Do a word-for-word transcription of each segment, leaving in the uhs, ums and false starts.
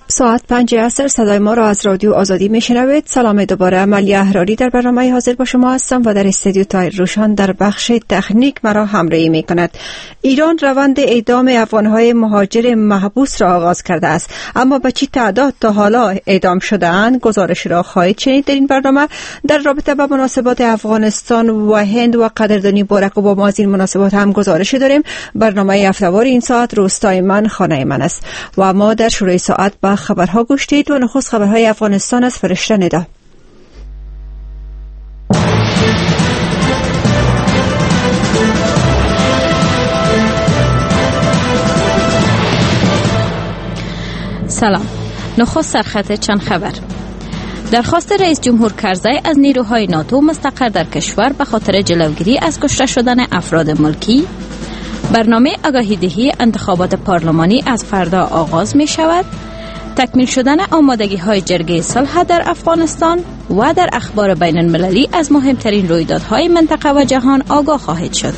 ساعت پنج عصر صدای ما را از رادیو آزادی میشنوید. سلام دوباره، عملیه احراری در برنامه حاضر با شما هستم و در استودیو تایر روشان در بخش تکنیک مرا همراهی می کند. ایران روند اعدام افغانهای مهاجر محبوس را آغاز کرده است، اما به چه تعداد تا حالا اعدام شده اند گزارش را خواهید شنید در این برنامه. در رابطه با مناسبات افغانستان و هند و قدردانی بارک اوباما از این مناسبات هم گزارش داریم. برنامه هفته‌وار این ساعت روستای من خانه من است و ما در شروع ساعت با خبرها گوش دید و نخست خبرهای افغانستان از فرشته ندا. سلام. نخست سرخط چند خبر. درخواست رئیس جمهور کرزی از نیروهای ناتو مستقر در کشور به خاطر جلوگیری از کشته شدن افراد ملکی. برنامه آگاهی دهی انتخابات پارلمانی از فردا آغاز می شود. تکمیل شدن آمادگی های جرگه صلح در افغانستان و در اخبار بین المللی از مهمترین رویدادهای منطقه و جهان آگاه خواهید شد.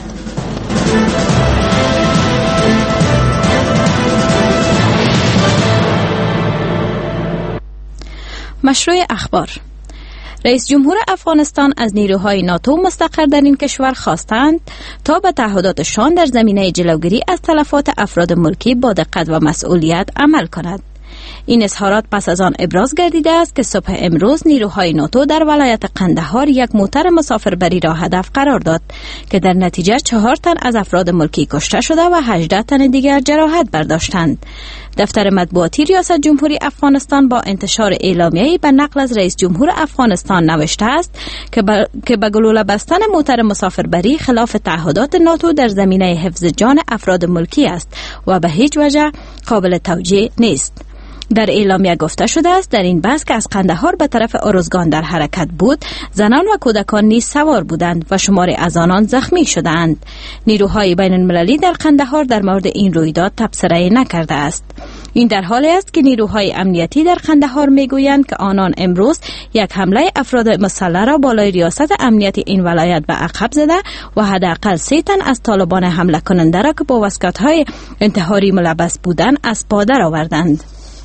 مشروع اخبار. رئیس جمهور افغانستان از نیروهای ناتو مستقر در این کشور خواستند تا به تعهداتشان در زمینه جلوگیری از تلفات افراد ملکی با دقت و مسئولیت عمل کند. این اظهارات پس از آن ابراز گردیده است که صبح امروز نیروهای ناتو در ولایت قندهار یک موتر مسافربری را هدف قرار داد که در نتیجه چهار تن از افراد ملکی کشته شده و هجده تن دیگر جراحت برداشتند. دفتر مطبوعاتی ریاست جمهوری افغانستان با انتشار اعلامیه‌ای به نقل از رئیس جمهور افغانستان نوشته است که با... که به گلوله بستن موتر مسافربری خلاف تعهدات ناتو در زمینه حفظ جان افراد ملکی است و به هیچ وجه قابل توجیه نیست. در اعلامیه گفته شده است در این بس که از قندهار به طرف ارزگان در حرکت بود، زنان و کودکان نیز سوار بودند و شماری از آنان زخمی شدند. نیروهای بین المللی در قندهار در مورد این رویداد تبصره نکرده است. این در حالی است که نیروهای امنیتی در قندهار میگویند که آنان امروز یک حمله افراد مسلح را بالای ریاست امنیتی این ولایت به عقب زده و حداقل سه تن از طالبان حمله کننده را که با واسکت‌های انتحاری ملبس بودند از پا درآوردند.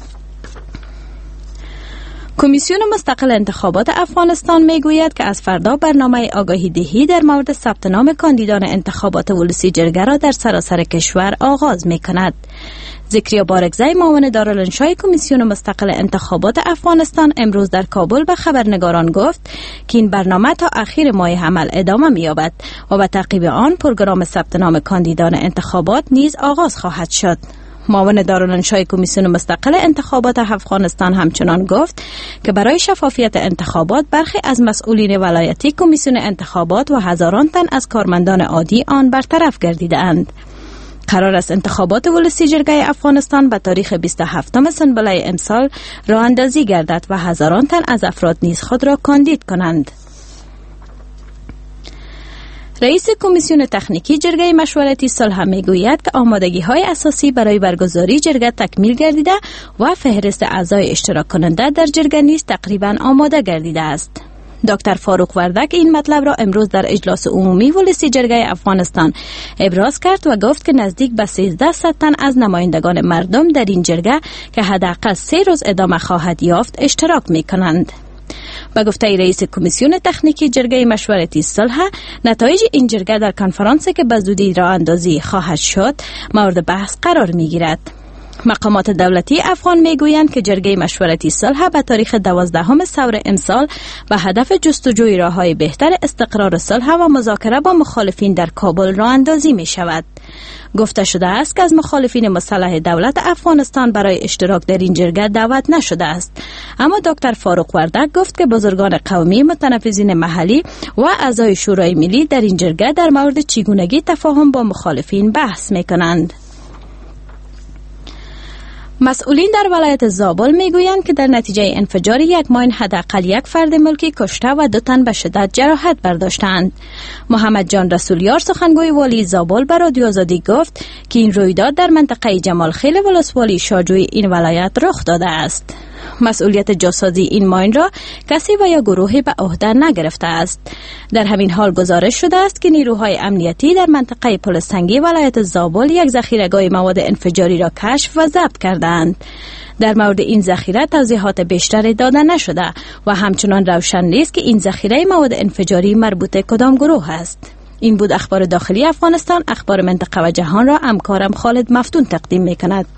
کمیسیون مستقل انتخابات افغانستان میگوید که از فردا برنامه آگاهی دهی در مورد ثبت نام کاندیدان انتخابات ولسی جرگه را در سراسر کشور آغاز میکند. ذکریا بارگزی، معاون دارالانشای کمیسیون مستقل انتخابات افغانستان، امروز در کابل به خبرنگاران گفت که این برنامه تا اخیر ماه حمل ادامه می‌یابد و به تعقیب آن پروگرام ثبت نام کاندیدان انتخابات نیز آغاز خواهد شد. معاون دارالانشای کمیسیون مستقل انتخابات افغانستان همچنان گفت که برای شفافیت انتخابات برخی از مسئولین ولایتی کمیسیون انتخابات و هزاران تن از کارمندان عادی آن برطرف گردیده‌اند. قرار است انتخابات ولسی جرگه افغانستان به تاریخ بیست و هفتم سنبله امسال راه اندازی گردد و هزاران تن از افراد نیز خود را کاندید کنند. رئیس کمیسیون تکنیکی جرگه مشورتی صلح میگوید که آمادگی‌های اساسی برای برگزاری جرگه تکمیل گردیده و فهرست اعضای اشتراک کننده در جرگه نیز تقریباً آماده گردیده است. دکتر فاروق وردک این مطلب را امروز در اجلاس عمومی ولسی جرگه افغانستان ابراز کرد و گفت که نزدیک به سیزده صد تن از نمایندگان مردم در این جرگه که حداقل سه روز ادامه خواهد یافت اشتراک می‌کنند. با گفته رئیس کمیسیون تکنیکی جرگه مشورتی صلح، نتایج این جرگه در کنفرانسی که به زودی راه اندازی خواهد شد مورد بحث قرار می‌گیرد. مقامات دولتی افغان میگویند که جرگه مشورتی صلح به تاریخ دوازدهم سور امسال به هدف جستجوی راه‌های بهتر استقرار صلح و مذاکره با مخالفین در کابل راه اندازی می شود. گفته شده است که از مخالفین مسلح دولت افغانستان برای اشتراک در این جرگه دعوت نشده است، اما دکتر فاروق وردک گفت که بزرگان قومی، متنفذین محلی و اعضای شورای ملی در این جرگه در مورد چگونگی تفاهم با مخالفین بحث می‌کنند. مسئولین در ولایت زابل میگویند که در نتیجه انفجار یک ماین حداقل یک فرد ملکی کشته و دو تن به شدت جراحت برداشتند. محمد جان رسولیار، سخنگوی والی زابل، به رادیو آزادی گفت که این رویداد در منطقه جمال خیل ولسوالی شاجوی این ولایت رخ داده است. مسئولیت جاسازی این ماین را کسی و یا گروهی به عهده نگرفته است. در همین حال گزارش شده است که نیروهای امنیتی در منطقه پلستنگی ولایت زابل یک ذخیره‌گاه مواد انفجاری را کشف و ضبط کردند. در مورد این ذخیره توضیحات بیشتری داده نشده و همچنان روشن نیست که این ذخیره مواد انفجاری مربوط کدام گروه است. این بود اخبار داخلی افغانستان. اخبار منطقه و جهان را همکارم خالد مفتون تقدیم می‌کند.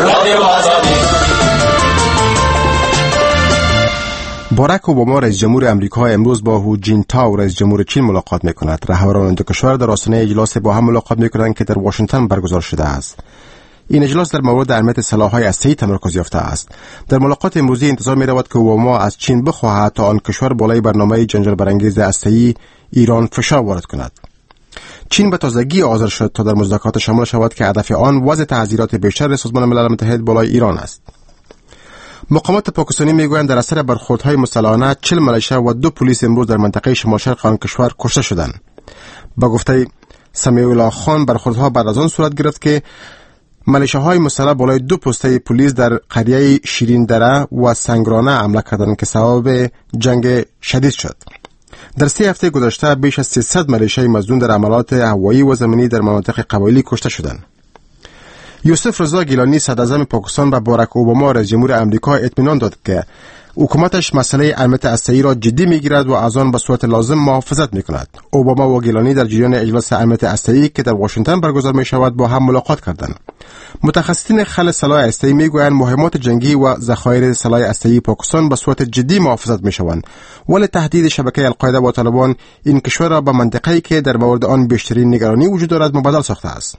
باراک اوباما رئیس جمهور امریکا امروز با هو جینتاو رئیس جمهور چین ملاقات می‌کند. رهبران دو کشور در آستانه اجلاس با هم ملاقات می‌کنند که در واشنگتن برگزار شده است. این اجلاس در مورد اهمیت سلاح‌های هسته‌ای تمرکز یافته است. در ملاقات امروزی انتظار می‌رود که اوباما از چین بخواهد تا آن کشور بالای برنامه جنجال برانگیز هسته‌ای ایران فشار وارد کند. چین به تازگی حاضر شد تا در مذاکرات شامل شود که هدف آن وضع تحذیرات بیشتر سازمان ملل متحد بالای ایران است. مقامات پاکستانی میگویند در اثر برخوردهای مسلحانه چهل ملیشه و دو پلیس امروز در منطقه شمال شرق آن کشور کشته شدند. با گفته سمیع الله خان برخوردها بعد از آن صورت گرفت که ملیشه‌های مسلح بالای دو پسته پلیس در قریه شیرین دره و سنگرانه حمله کردند که سبب جنگ شدید شد. در سه هفته گذشته بیش از سیصد ملیشه مزدون در عملیات هوایی و زمینی در مناطق قبایلی کشته شدند. یوسف رضا گیلانی صدراعظم پاکستان به باراک اوباما رئیس جمهور امریکا اطمینان داد که حکومتش مسئله امنیت هسته‌ای را جدی میگیرد و از آن به صورت لازم محافظت میکند. اوباما و گیلانی در جریان اجلاس امنیت هسته‌ای که در واشنگتن برگزار می شود با هم ملاقات کردند. متخصصین خل سلاح هسته‌ای میگویند مهمات جنگی و ذخایر سلاح هسته‌ای پاکستان به صورت جدی محافظت میشوند، ولی تهدید شبکه القاعده و طالبان این کشور را به منطقه‌ای که در مورد آن بیشترین نگرانی وجود دارد مبادل ساخته است.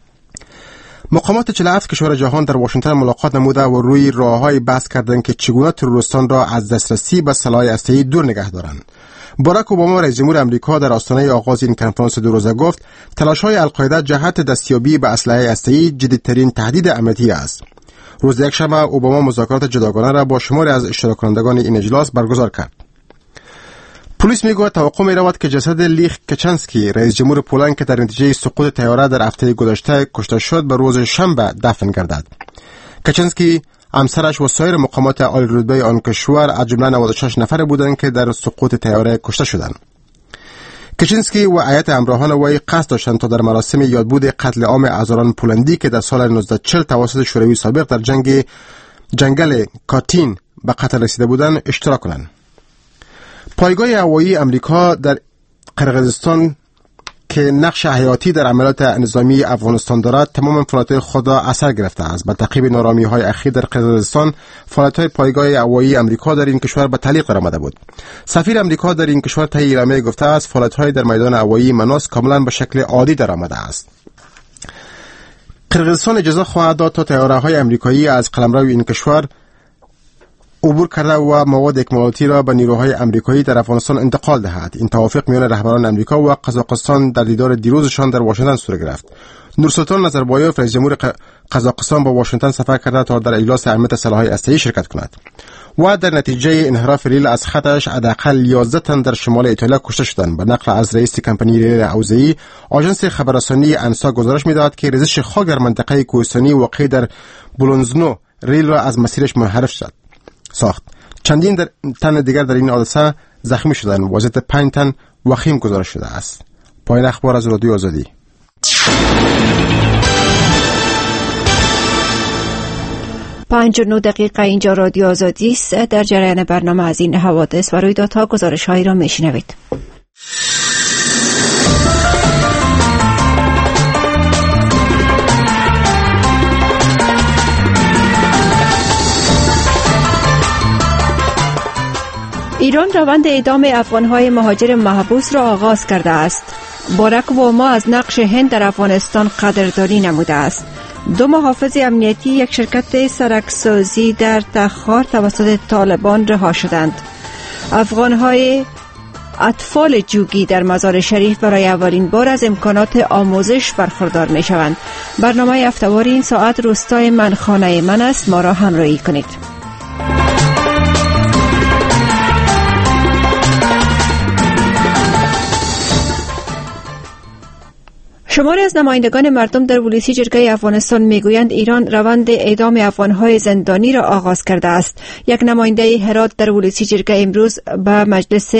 مقامات چهل و هفت کشور جهان در واشنگتن ملاقات نموده و روی راه‌های بحث کردند که چگونه تروریستان را از دسترسی به سلاح هسته‌ای دور نگه دارند. باراک اوباما رئیس جمهور امریکا در آستانه آغاز این کنفرانس دو روزه گفت تلاش‌های القاعده جهت دستیابی به اسلحه هسته‌ای جدیدترین تهدید امنیتی است. روز یکشنبه اوباما مذاکرات جداگانه را با شماری از اشتراک کنندگان این اجلاس برگزار کرد. پلیس میگوید توقع می‌رود که جسد لیخ کچنسکی رئیس جمهور پولند که در نتیجه سقوط طیاره در هفته گذشته کشته شد به روز شنبه دفن گردد. کچنسکی همسرش و سایر مقامات عالی رتبه آن کشور از جمله نود و شش نفر بودند که در سقوط طیاره کشته شدند. کچنسکی و هیئت همراهان وی قصد داشتند تا در مراسم یادبود قتل عام هزاران پولندی که در سال هزار و نهصد و چهل توسط شوروی سابق در جنگ جنگل کاتین به قتل رسیده بودند اشتراک کنند. پایگاه هوایی امریکا در قرقیزستان که نقش حیاتی در عملیات نظامی افغانستان دارد تمام فعالیت‌های خود را اثر گرفته است. با تعقیب نارامی‌های اخیر در قرقیزستان فعالیت‌های پایگاه هوایی امریکا در این کشور به تعلیق آمده بود. سفیر امریکا در این کشور طی اعلامیه گفته است فعالیت‌های در میدان هوایی مناس کاملا به شکل عادی درآمده است. قرقیزستان اجازه خواهد داد تا طیاره‌های آمریکایی از قلمرو این کشور عبور کرده و مواد اکمالاتی را به نیروهای آمریکایی در افغانستان انتقال دهد. این توافق میان رهبران آمریکا و قزاقستان در دیدار دیروزشان در واشنگتن صورت گرفت. نورسلطان نظربایف رئیس جمهور قزاقستان با واشنگتن سفر کرده تا در اجلاس امنیت سلاح‌های هسته‌ای شرکت کند و در نتیجه انحراف ریل از خطش حداقل یازده تن در شمال ایتالیا کشته شدند. به نقل از رئیس کمپانی ریل اوزئی، آژانس خبررسانی انسا گزارش می‌دهد که ریزش خاک در منطقه کوهستانی واقع در بولونزنو ریل را از مسیرش منحرف شد. ساخت. چندین در تن دیگر در این حادثه زخمی شدند. وضعیت پنج تن وخیم گزارش شده است. پایان اخبار از رادیو آزادی. پنج و نه دقیقه اینجا رادیو آزادی است. در جریان برنامه از این حوادث و رویدادها گزارش هایی را میشنوید. ایران روند اعدام افغان‌های مهاجر محبوس را آغاز کرده است. باراک اوباما از نقش هند در افغانستان قدردانی نموده است. دو محافظ امنیتی یک شرکت سرکسازی در تخار توسط طالبان رها شدند. افغان‌های اطفال جوگی در مزار شریف برای اولین بار از امکانات آموزش برخوردار می شوند. برنامه هفته‌وار این ساعت روستای من خانه من است. ما را همراهی کنید. شماری از نمایندگان مردم در ولسی جرگه افغانستان میگویند ایران روند اعدام افغانهای زندانی را آغاز کرده است. یک نماینده هرات در ولسی جرگه امروز به مجلس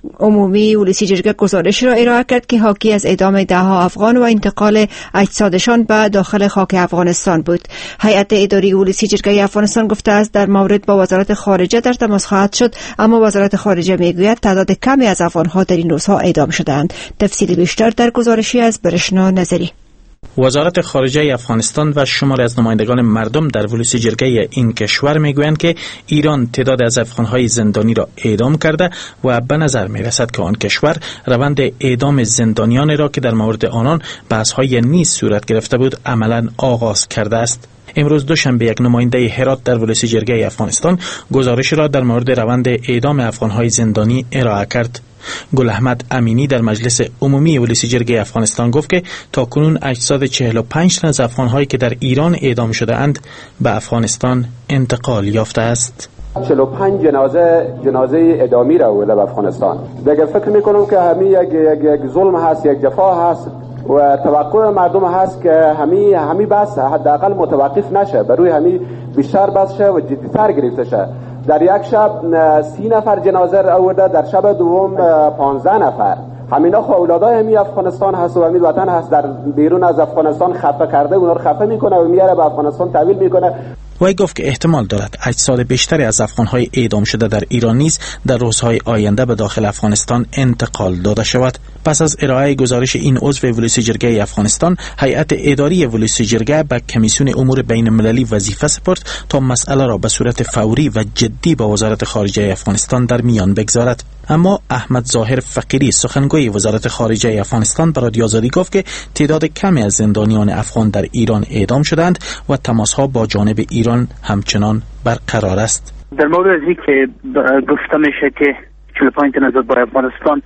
عمومی ولسی جرگه گزارش را ارائه کرد که حاکی از اعدام ده ها افغان و انتقال اجسادشان به داخل خاک افغانستان بود. هیئت اداری ولسی جرگه افغانستان گفته است در مورد با وزارت خارجه در تماس خواهد شد، اما وزارت خارجه میگوید تعداد کمی از افغانها در این روزها اعدام شدند. تفصیل بیشتر در گزارشی از برشنا نظری. وزارت خارجه افغانستان و شماری از نمایندگان مردم در ولسی جرگه این کشور میگویند که ایران تعداد از افغانهای زندانی را اعدام کرده و به نظر میرسد که آن کشور روند اعدام زندانیان را که در مورد آنان بحث‌های نیز صورت گرفته بود عملاً آغاز کرده است. امروز دوشنبه یک نماینده هرات در ولسی جرگه افغانستان گزارش را در مورد روند اعدام افغانهای زندانی ارائه کرد. گل احمد امینی در مجلس عمومی ولسی جرگه افغانستان گفت که تاکنون اجساد چهل و پنج تن از افغانهایی که در ایران اعدام شده اند به افغانستان انتقال یافته است. چهل و پنج جنازه جنازه اعدامی را آورده به افغانستان. دیگه فکر میکنم که همین یک یک یک ظلم هست، یک جفا هست و توقع مردم هست که همین همین بس حداقل متوقف نشه، بر روی همین بیشتر بس شه و جدی‌تر گرفته شه. در یک شب سی نفر جنازه را آورده، در شب دوم پانزده نفر. همینا خو اولادای همی افغانستان هست و همین وطن هست، در بیرون از افغانستان خفه کرده، اونا رو خفه میکنه و میاره به افغانستان تحویل میکنه. وی گفت که احتمال دارد اجساد بیشتری از افغانهای اعدام شده در ایران نیز در روزهای آینده به داخل افغانستان انتقال داده شود. پس از ارائه گزارش این عضو ولسی جرگه افغانستان، هیئت اداری ولسی جرگه به کمیسیون امور بین المللی وظیفه سپرد تا مسئله را به صورت فوری و جدی با وزارت خارجه افغانستان در میان بگذارد. اما احمد ظاهر فقیری سخنگوی وزارت خارجه افغانستان به رادیو آزادی گفت که تعداد کمی از زندانیان افغان در ایران اعدام شدند و تماس‌ها با جانب ایران همچنان برقرار است. در مورد از که گفته میشه که چهل و پنج تن از برای افغانستان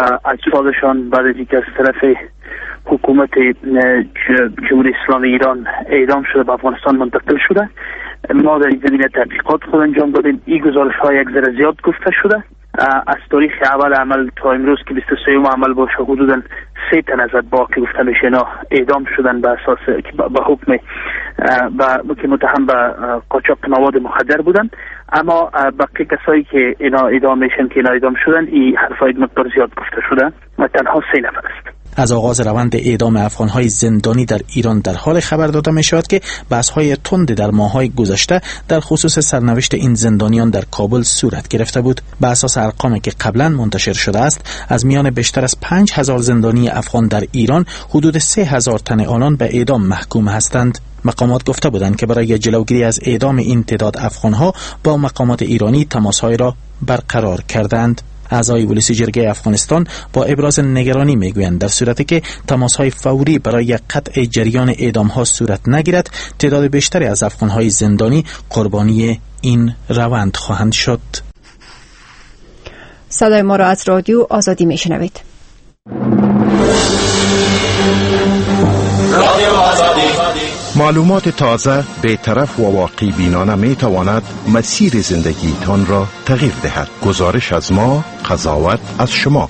اجسادشان بعد از اینکه از طرف حکومت جمهوری اسلامی ایران اعدام شده به افغانستان منتقل شده. ما در این زمینه تحقیقات خود انجام دادیم. این گزارش ها یک ذره زیاد گفته شده. از تاریخ اول عمل تا امروز که بیست و سوم عمل باشه حدوداً سه تن از اتباع که گفته میشه اینا اعدام شدن به اساس به حکم و که متهم به قاچاق مواد مخدر بودن. اما بقیه کسایی که اینا اعدام میشن که اینا اعدام شدن این حرفای مقدار زیاد گفته شده و تنها سه نفر است. از آغاز روند اعدام افغانهای زندانی در ایران در حال خبر داده می شود که بحث‌های تند در ماه‌های گذشته در خصوص سرنوشت این زندانیان در کابل صورت گرفته بود. به اساس ارقامی که قبلا منتشر شده است، از میان بیشتر از پنج هزار زندانی افغان در ایران، حدود سه هزار تن آنان به اعدام محکوم هستند. مقامات گفته بودند که برای جلوگیری از اعدام این تعداد افغانها با مقامات ایرانی تماس‌های را برقرار کردند. اعضای ولسی جرگه افغانستان با ابراز نگرانی میگویند در صورتی که تماس‌های فوری برای قطع جریان اعدام‌ها صورت نگیرد، تعداد بیشتری از افغان‌های زندانی قربانی این روند خواهند شد. صدای ما را از رادیو آزادی میشنوید. معلومات تازه، بی‌طرف و واقعی بینانه می تواند مسیر زندگی تان را تغییر دهد. گزارش از ما، قضاوت از شما.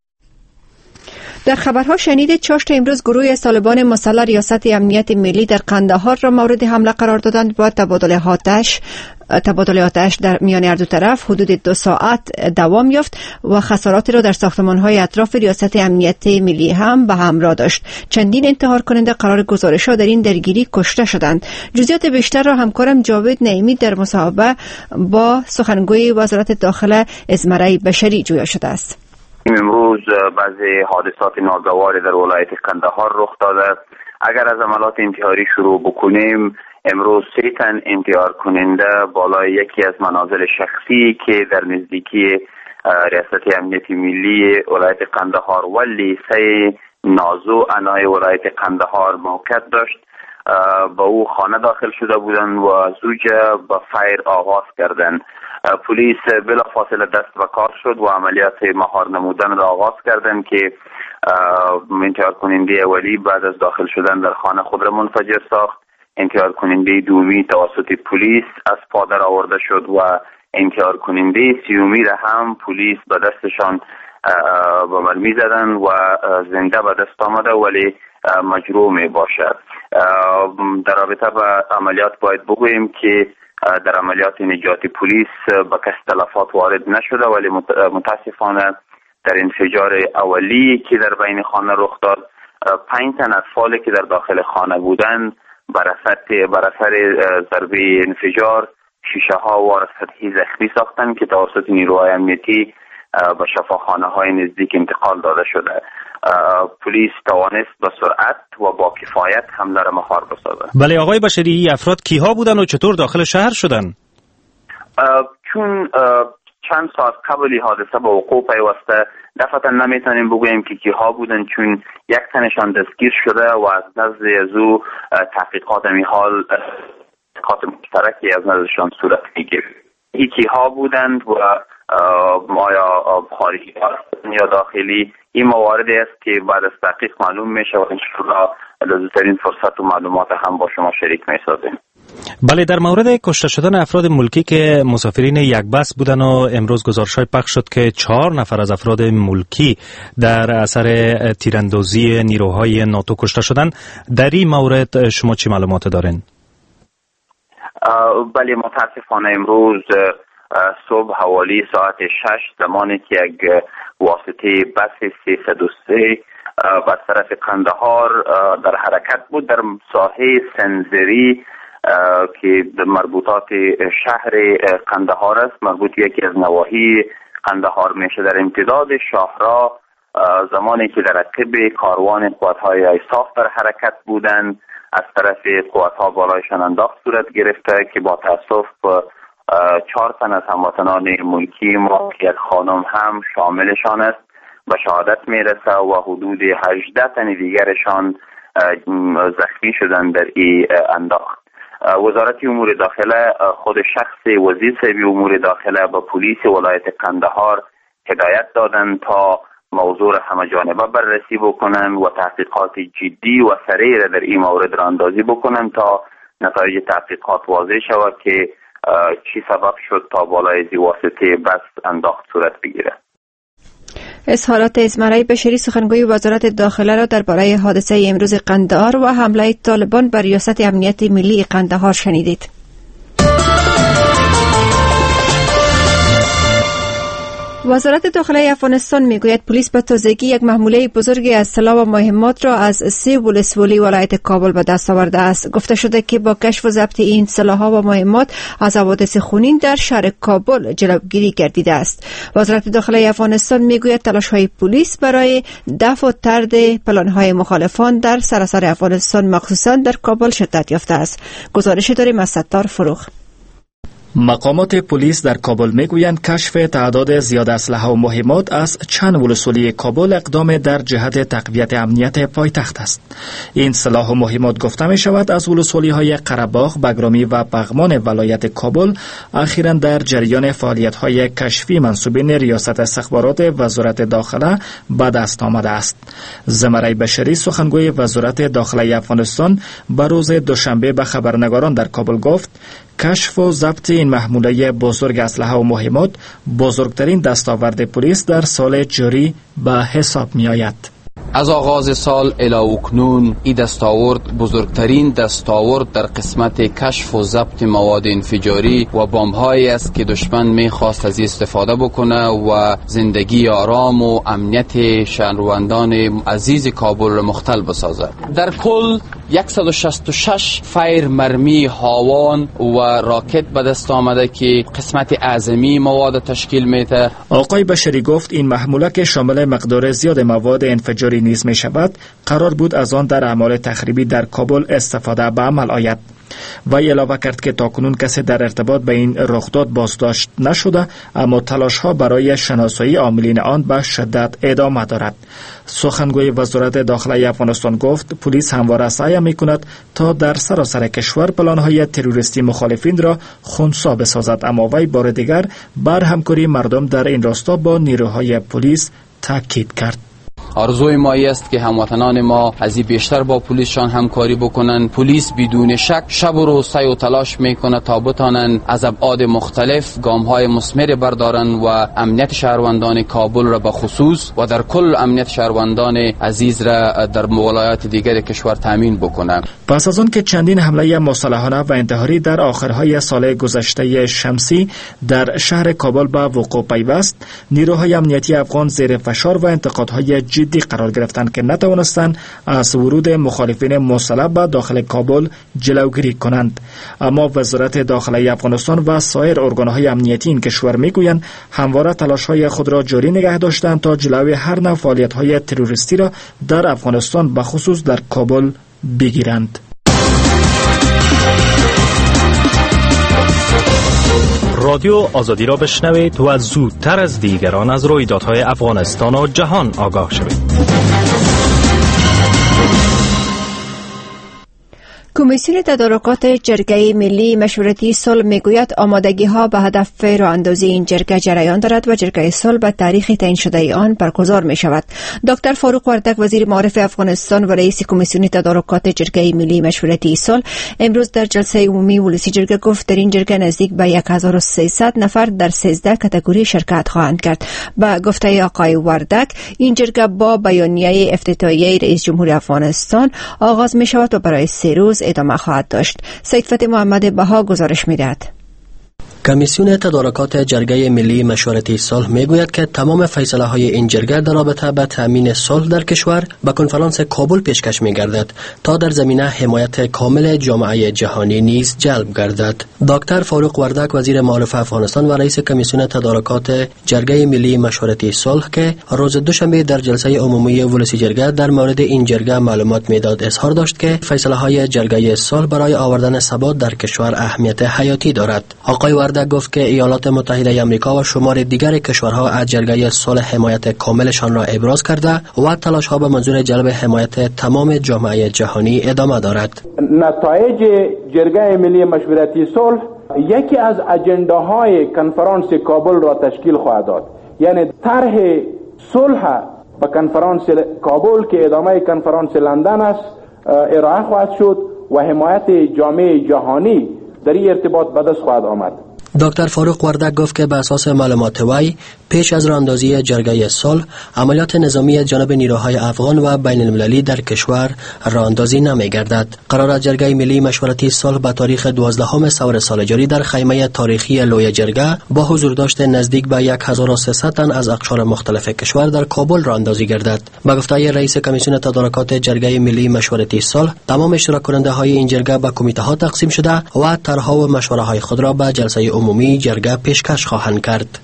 در خبرها شنیدید چاشت امروز گروه از طالبان مسلح ریاست امنیت ملی در قندهار را مورد حمله قرار دادند و تبادله آتش تبادله آتش در میان هر دو طرف حدود دو ساعت دوام یافت و خساراتی را در ساختمان‌های اطراف ریاست امنیت ملی هم به همراه داشت. چندین انتحار کننده قرار گزارش‌ها در این درگیری کشته شدند. جزئیات بیشتر را همکارم جاوید نعیمی در مصاحبه با سخنگوی وزارت داخله ازمره بشری جویا شده است. امروز بعضی حادثات ناگواری در ولایت قندهار رخ داده. اگر از عملات انتحاری شروع بکنیم، امروز سه تن انتحار کننده بالای یکی از منازل شخصی که در نزدیکی ریاست امنیت ملی ولایت قندهار و لیسه نازو انای ولایت قندهار موقعیت داشت، با او خانه داخل شده بودند و زوجه با فایر آغاز کردند. پلیس بلا فاصله دست به کار شد و عملیات مهار نمودن را آغاز کردند که انتحار کننده اولی بعد از داخل شدن در خانه خود را منفجر ساخت. انتحار کننده دومی توسط پلیس از پا در آورده شد و انتحار کننده سیومی را هم پلیس به دستشان به مرمی زدن و زنده به دست آمده ولی مجروح می باشد. در رابطه با عملیات باید بگوییم که در عملیات نجاتی پلیس به کس تلفات وارد نشده ولی متاسفانه در انفجار اولی که در بین خانه رخ داد پنج تن اطفالی که در داخل خانه بودند بر اثر بر اثر ضربه انفجار شیشه ها و سطحی زخمی ساختند که توسط نیروهای امنیتی به شفاخانه های نزدیک انتقال داده شده. پلیس توانست به سرعت و با کفایت حمله را مهار بسازد. بله آقای بشری، افراد کیها بودن و چطور داخل شهر شدن؟ چون چند ساعت قبل حادثه به وقوع پیوسته دفعتا نمیتونیم بگوییم که کیها بودن، چون یک تنشان دستگیر شده و از نزد از او تحقیقات می حال تحقیقات مشترکی از نزدشان صورت میگیره. این کیها بودند و آیا خارجی هستند یا داخلی، این مواردی است که بعد از تحقیق معلوم میشه و انشاءالله لزومترین فرصت و معلومات هم با شما شریک میسازیم. بله، در مورد کشته شدن افراد ملکی که مسافرین یک بس بودن و امروز گزارش‌های پخش شد که چهار نفر از افراد ملکی در اثر تیراندازی نیروهای ناتو کشته شدن، در این مورد شما چی معلومات دارین؟ بله، متاسفانه امروز صبح حوالی ساعت شش زمانی که یک واسطه بس سیصد و سه بر طرف قندهار در حرکت بود در ساحه سنزری که مربوطات شهر قندهار است، مربوط یکی از نواحی قندهار میشه، در امتداد شاهراه زمانی که در عقب کاروان قوات‌های ایساف در حرکت بودند از طرف قوات‌ها بالایشان انداخت صورت گرفته که با تأسف چهار تن از هموطنان ملکی ما که یک خانم هم شاملشان است به شهادت میرسه و حدود هجده تن دیگرشان زخمی شدن در این انداخت. وزارت امور داخله خود شخص وزیر صاحب امور داخله به پلیس ولایت قندهار هدایت دادند تا موضوع همه جانبه بررسی بکنن و تحقیقات جدی و سریع در این مورد را اندازی بکنن تا نتایج تحقیقات واضح شود که چی سبب شد تا بالای زی واسطه بس انداخت صورت بگیره. اظهارات اسماعیل بشری سخنگوی وزارت داخله را درباره حادثه امروز قندهار و حمله طالبان بر ریاست امنیت ملی قندهار شنیدید. وزارت داخله افغانستان میگوید پلیس به تازگی یک محموله بزرگی از سلاح و مهمات را از سه ولسوالی ولایت کابل به دست آورده است. گفته شده که با کشف و ضبط این سلاح‌ها و مهمات از حوادث خونین در شهر کابل جلوگیری گردیده است. وزارت داخله افغانستان میگوید تلاش‌های پلیس برای دفع و طرد پلان‌های مخالفان در سراسر افغانستان مخصوصاً در کابل شدت یافته است. گزارش داریم از ستار فروغ. مقامات پلیس در کابل میگویند کشف تعداد زیاد اسلحه و مهمات از چند ولسوالی کابل اقدام در جهت تقویت امنیت پایتخت است. این سلاح و مهمات گفته می شود از ولسوالی های قره‌باغ، بگرامی و بغمان ولایت کابل اخیراً در جریان فعالیت های کشفی منسوبین ریاست استخبارات وزارت داخله به دست آمده است. زمره بشری سخنگوی وزارت داخله افغانستان به روز دوشنبه به خبرنگاران در کابل گفت کشف و ضبط این محموله بزرگ اسلحه و مهمات بزرگترین دستاورد پلیس در سال جاری به حساب می آید. از آغاز سال الی اکنون این دستاورد بزرگترین دستاورد در قسمت کشف و ضبط مواد انفجاری و بمب‌هایی است که دشمن می‌خواست از استفاده بکنه و زندگی آرام و امنیت شهروندان عزیز کابل را مختل بسازد. در کل صد و شصت و شش فیر مرمی هاوان و راکت به دست آمده که قسمت اعظمی مواد تشکیل میده. آقای بشری گفت این محموله که شامل مقدار زیاد مواد انفجاری نیز می شود قرار بود از آن در اعمال تخریبی در کابل استفاده به عمل آید. و علاوه کرد که تاکنون کسی در ارتباط به این رخداد بازداشت نشده، اما تلاش ها برای شناسایی عاملین آن به شدت ادامه دارد. سخنگوی وزارت داخله افغانستان گفت پلیس همواره سعی می کند تا در سراسر کشور پلان های تروریستی مخالفین را خنثی بسازد، اما وی بار دیگر بر همکاری مردم در این راستا با نیروهای پلیس تاکید کرد. آرزوی ما است که هموطنان ما از این بیشتر با پلیسشان همکاری بکنن. پلیس بدون شک شب و روز سعی و تلاش میکنه تا بتانن از ابعاد مختلف گام‌های مثمر بردارن و امنیت شهروندان کابل را به خصوص و در کل امنیت شهروندان عزیز را در ولایات دیگر کشور تامین بکنه. پس از آن که چندین حمله مسلحانه و انتحاری در آخرهای سال گذشته شمسی در شهر کابل به وقوع پیوست، نیروهای امنیتی افغان زیر فشار و انتقادهای جدی قرار گرفتند که نتوانستند از ورود مخالفین مسلح به داخل کابل جلوگیری کنند. اما وزارت داخلی افغانستان و سایر ارگانهای امنیتی این کشور میگویند همواره تلاش‌های خود را جاری نگه داشتند تا جلوی هر نوع فعالیت‌های تروریستی را در افغانستان به خصوص در کابل بگیرند. رادیو آزادی را بشنوید و زودتر از دیگران از رویدادهای افغانستان و جهان آگاه شوید. کمیسیون تدارکات جرگه ملی مشورتی صلح میگوید آمادگی ها به هدف راه اندازی این جرگه جریان دارد و جرگه صلح به تاریخ تعیین شده آن برگزار می شود. دکتر فاروق وردک وزیر معارف افغانستان و رئیس کمیسیون تدارکات جرگه ملی مشورتی صلح امروز در جلسه عمومی ولسی جرگه گفت در این جرگه نزدیک به هزار و سیصد نفر در سیزده کاتگوری شرکت خواهند کرد. با گفته آقای وردک این جرگه با بیانیه افتتاحیه رئیس جمهور افغانستان آغاز می شود و برای سه روز ادامه خواهد داشت. سید فتح محمد بها گزارش می‌دهد. کمیسیون تدارکات جرگه ملی مشورتی صلح میگوید که تمام فیصله های این جرگه در رابطه با تامین صلح در کشور به کنفرانس کابل پیشکش میگردد تا در زمینه حمایت کامل جامعه جهانی نیز جلب گردد. دکتر فاروق وردک وزیر معارف افغانستان و رئیس کمیسیون تدارکات جرگه ملی مشورتی صلح که روز دوشنبه در جلسه عمومی ولسی جرگه در مورد این جرگه معلومات میداد اظهار داشت که فیصله های جرگه صلح برای آوردن ثبات در کشور اهمیت حیاتی دارد. آقای وردک گفت که ایالات متحده آمریکا و شمار دیگر کشورها از جرگه صلح حمایت کاملشان را ابراز کرده و تلاش ها به منظور جلب حمایت تمام جامعه جهانی ادامه دارد. نتایج جرگه ملی مشورتی صلح یکی از اجنداهای کنفرانس کابل را تشکیل خواهد داد، یعنی طرح صلح به کنفرانس کابل که ادامه کنفرانس لندن است ارائه خواهد شد و حمایت جامعه جهانی در این ارتباط به دست خواهد آمد. دکتر فاروق وردک گفت که به اساس معلومات وی پیش از راهاندازی جرگه صلح عملیات نظامی جانب نیروهای افغان و بین المللی در کشور راهاندازی نمی‌گردد. قرار است جرگه ملی مشورتی صلح به تاریخ دوازدهم سور سال جاری در خیمه تاریخی لوی جرگه با حضور داشته نزدیک به هزار و سیصد تن از اقشار مختلف کشور در کابل راهاندازی گردد. به گفته رئیس کمیسیون تدارکات جرگه ملی مشورتی صلح تمام اشتراک کننده های این جرگه به کمیته ها تقسیم شده و طرح‌ها و مشوره های خود را به جلسه عمومی جرگه پیشکش خواهند کرد.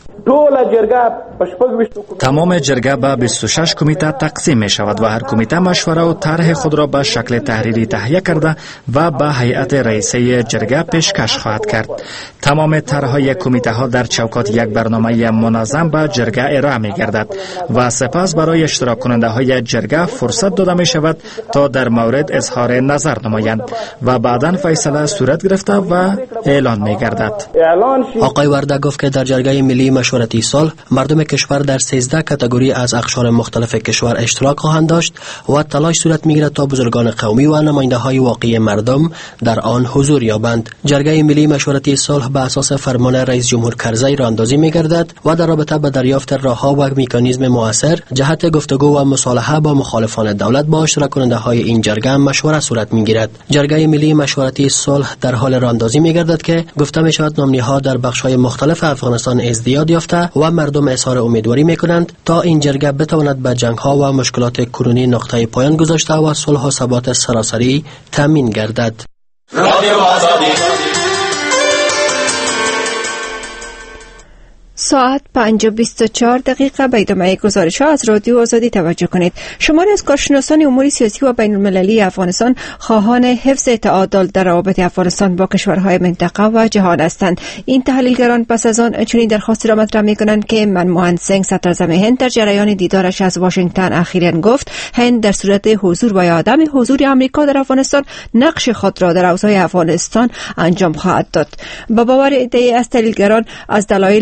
تمام جرگه به بیست و شش کمیته تقسیم می شود و هر کمیته مشوره و طرح خود را به شکل تحریری تهیه کرده و به هیئت رئیسه جرگه پیشکش خواهد کرد. تمام طرح‌های کمیته ها در چوکات یک برنامه منظم به جرگه ارائه می گردد و سپس برای اشتراک کننده های جرگه فرصت داده می شود تا در مورد اظهار نظر نمایند و بعداً فیصله صورت گرفته و اعلان می گردد. آقای وردک گفت که در جرگه ملی مشورتی صلح مردم کشور در سیزده کاتگوری از اقشار مختلف کشور اشتراک خواهند داشت و تلاش صورت میگیرد تا بزرگان قومی و نماینده های واقعی مردم در آن حضور یابند. جرگه ملی مشورتی صلح به اساس فرمان رئیس جمهور کرزی راهاندازی میگردد و در رابطه با دریافت راهها و مکانیزم مؤثر جهت گفتگو و مصالحه با مخالفان دولت با اشتراک کننده های این جرگه مشوره صورت میگیرد. جرگه ملی مشورتی صلح در حال راهاندازی میگردد که گفته می شود نامنی ها در بخش های مختلف افغانستان ازدیاد یافته و مردم اظهار امیدواری میکنند تا این جرگه بتواند به جنگ ها و مشکلات کنونی نقطه پایان گذاشته و صلح و ثبات سراسری تامین گردد. ساعت پنج و بیست و چهار دقیقه به ادامه گزارش ها از رادیو آزادی توجه کنید. شماری از کارشناسان امور سیاسی و بین المللی افغانستان خواهان حفظ تعادل در روابط افغانستان با کشورهای منطقه و جهان هستند. این تحلیلگران پس از آن چنین درخواست را مطرح می‌کنند که منموهن سنگ صدراعظم هند در جریان دیدارش از واشنگتن اخیراً گفت هند در صورت حضور و یا عدم حضور آمریکا در افغانستان نقش خود را در اوضاع افغانستان انجام خواهد داد. با باور عده‌ای از تحلیلگران از دلایل اساسی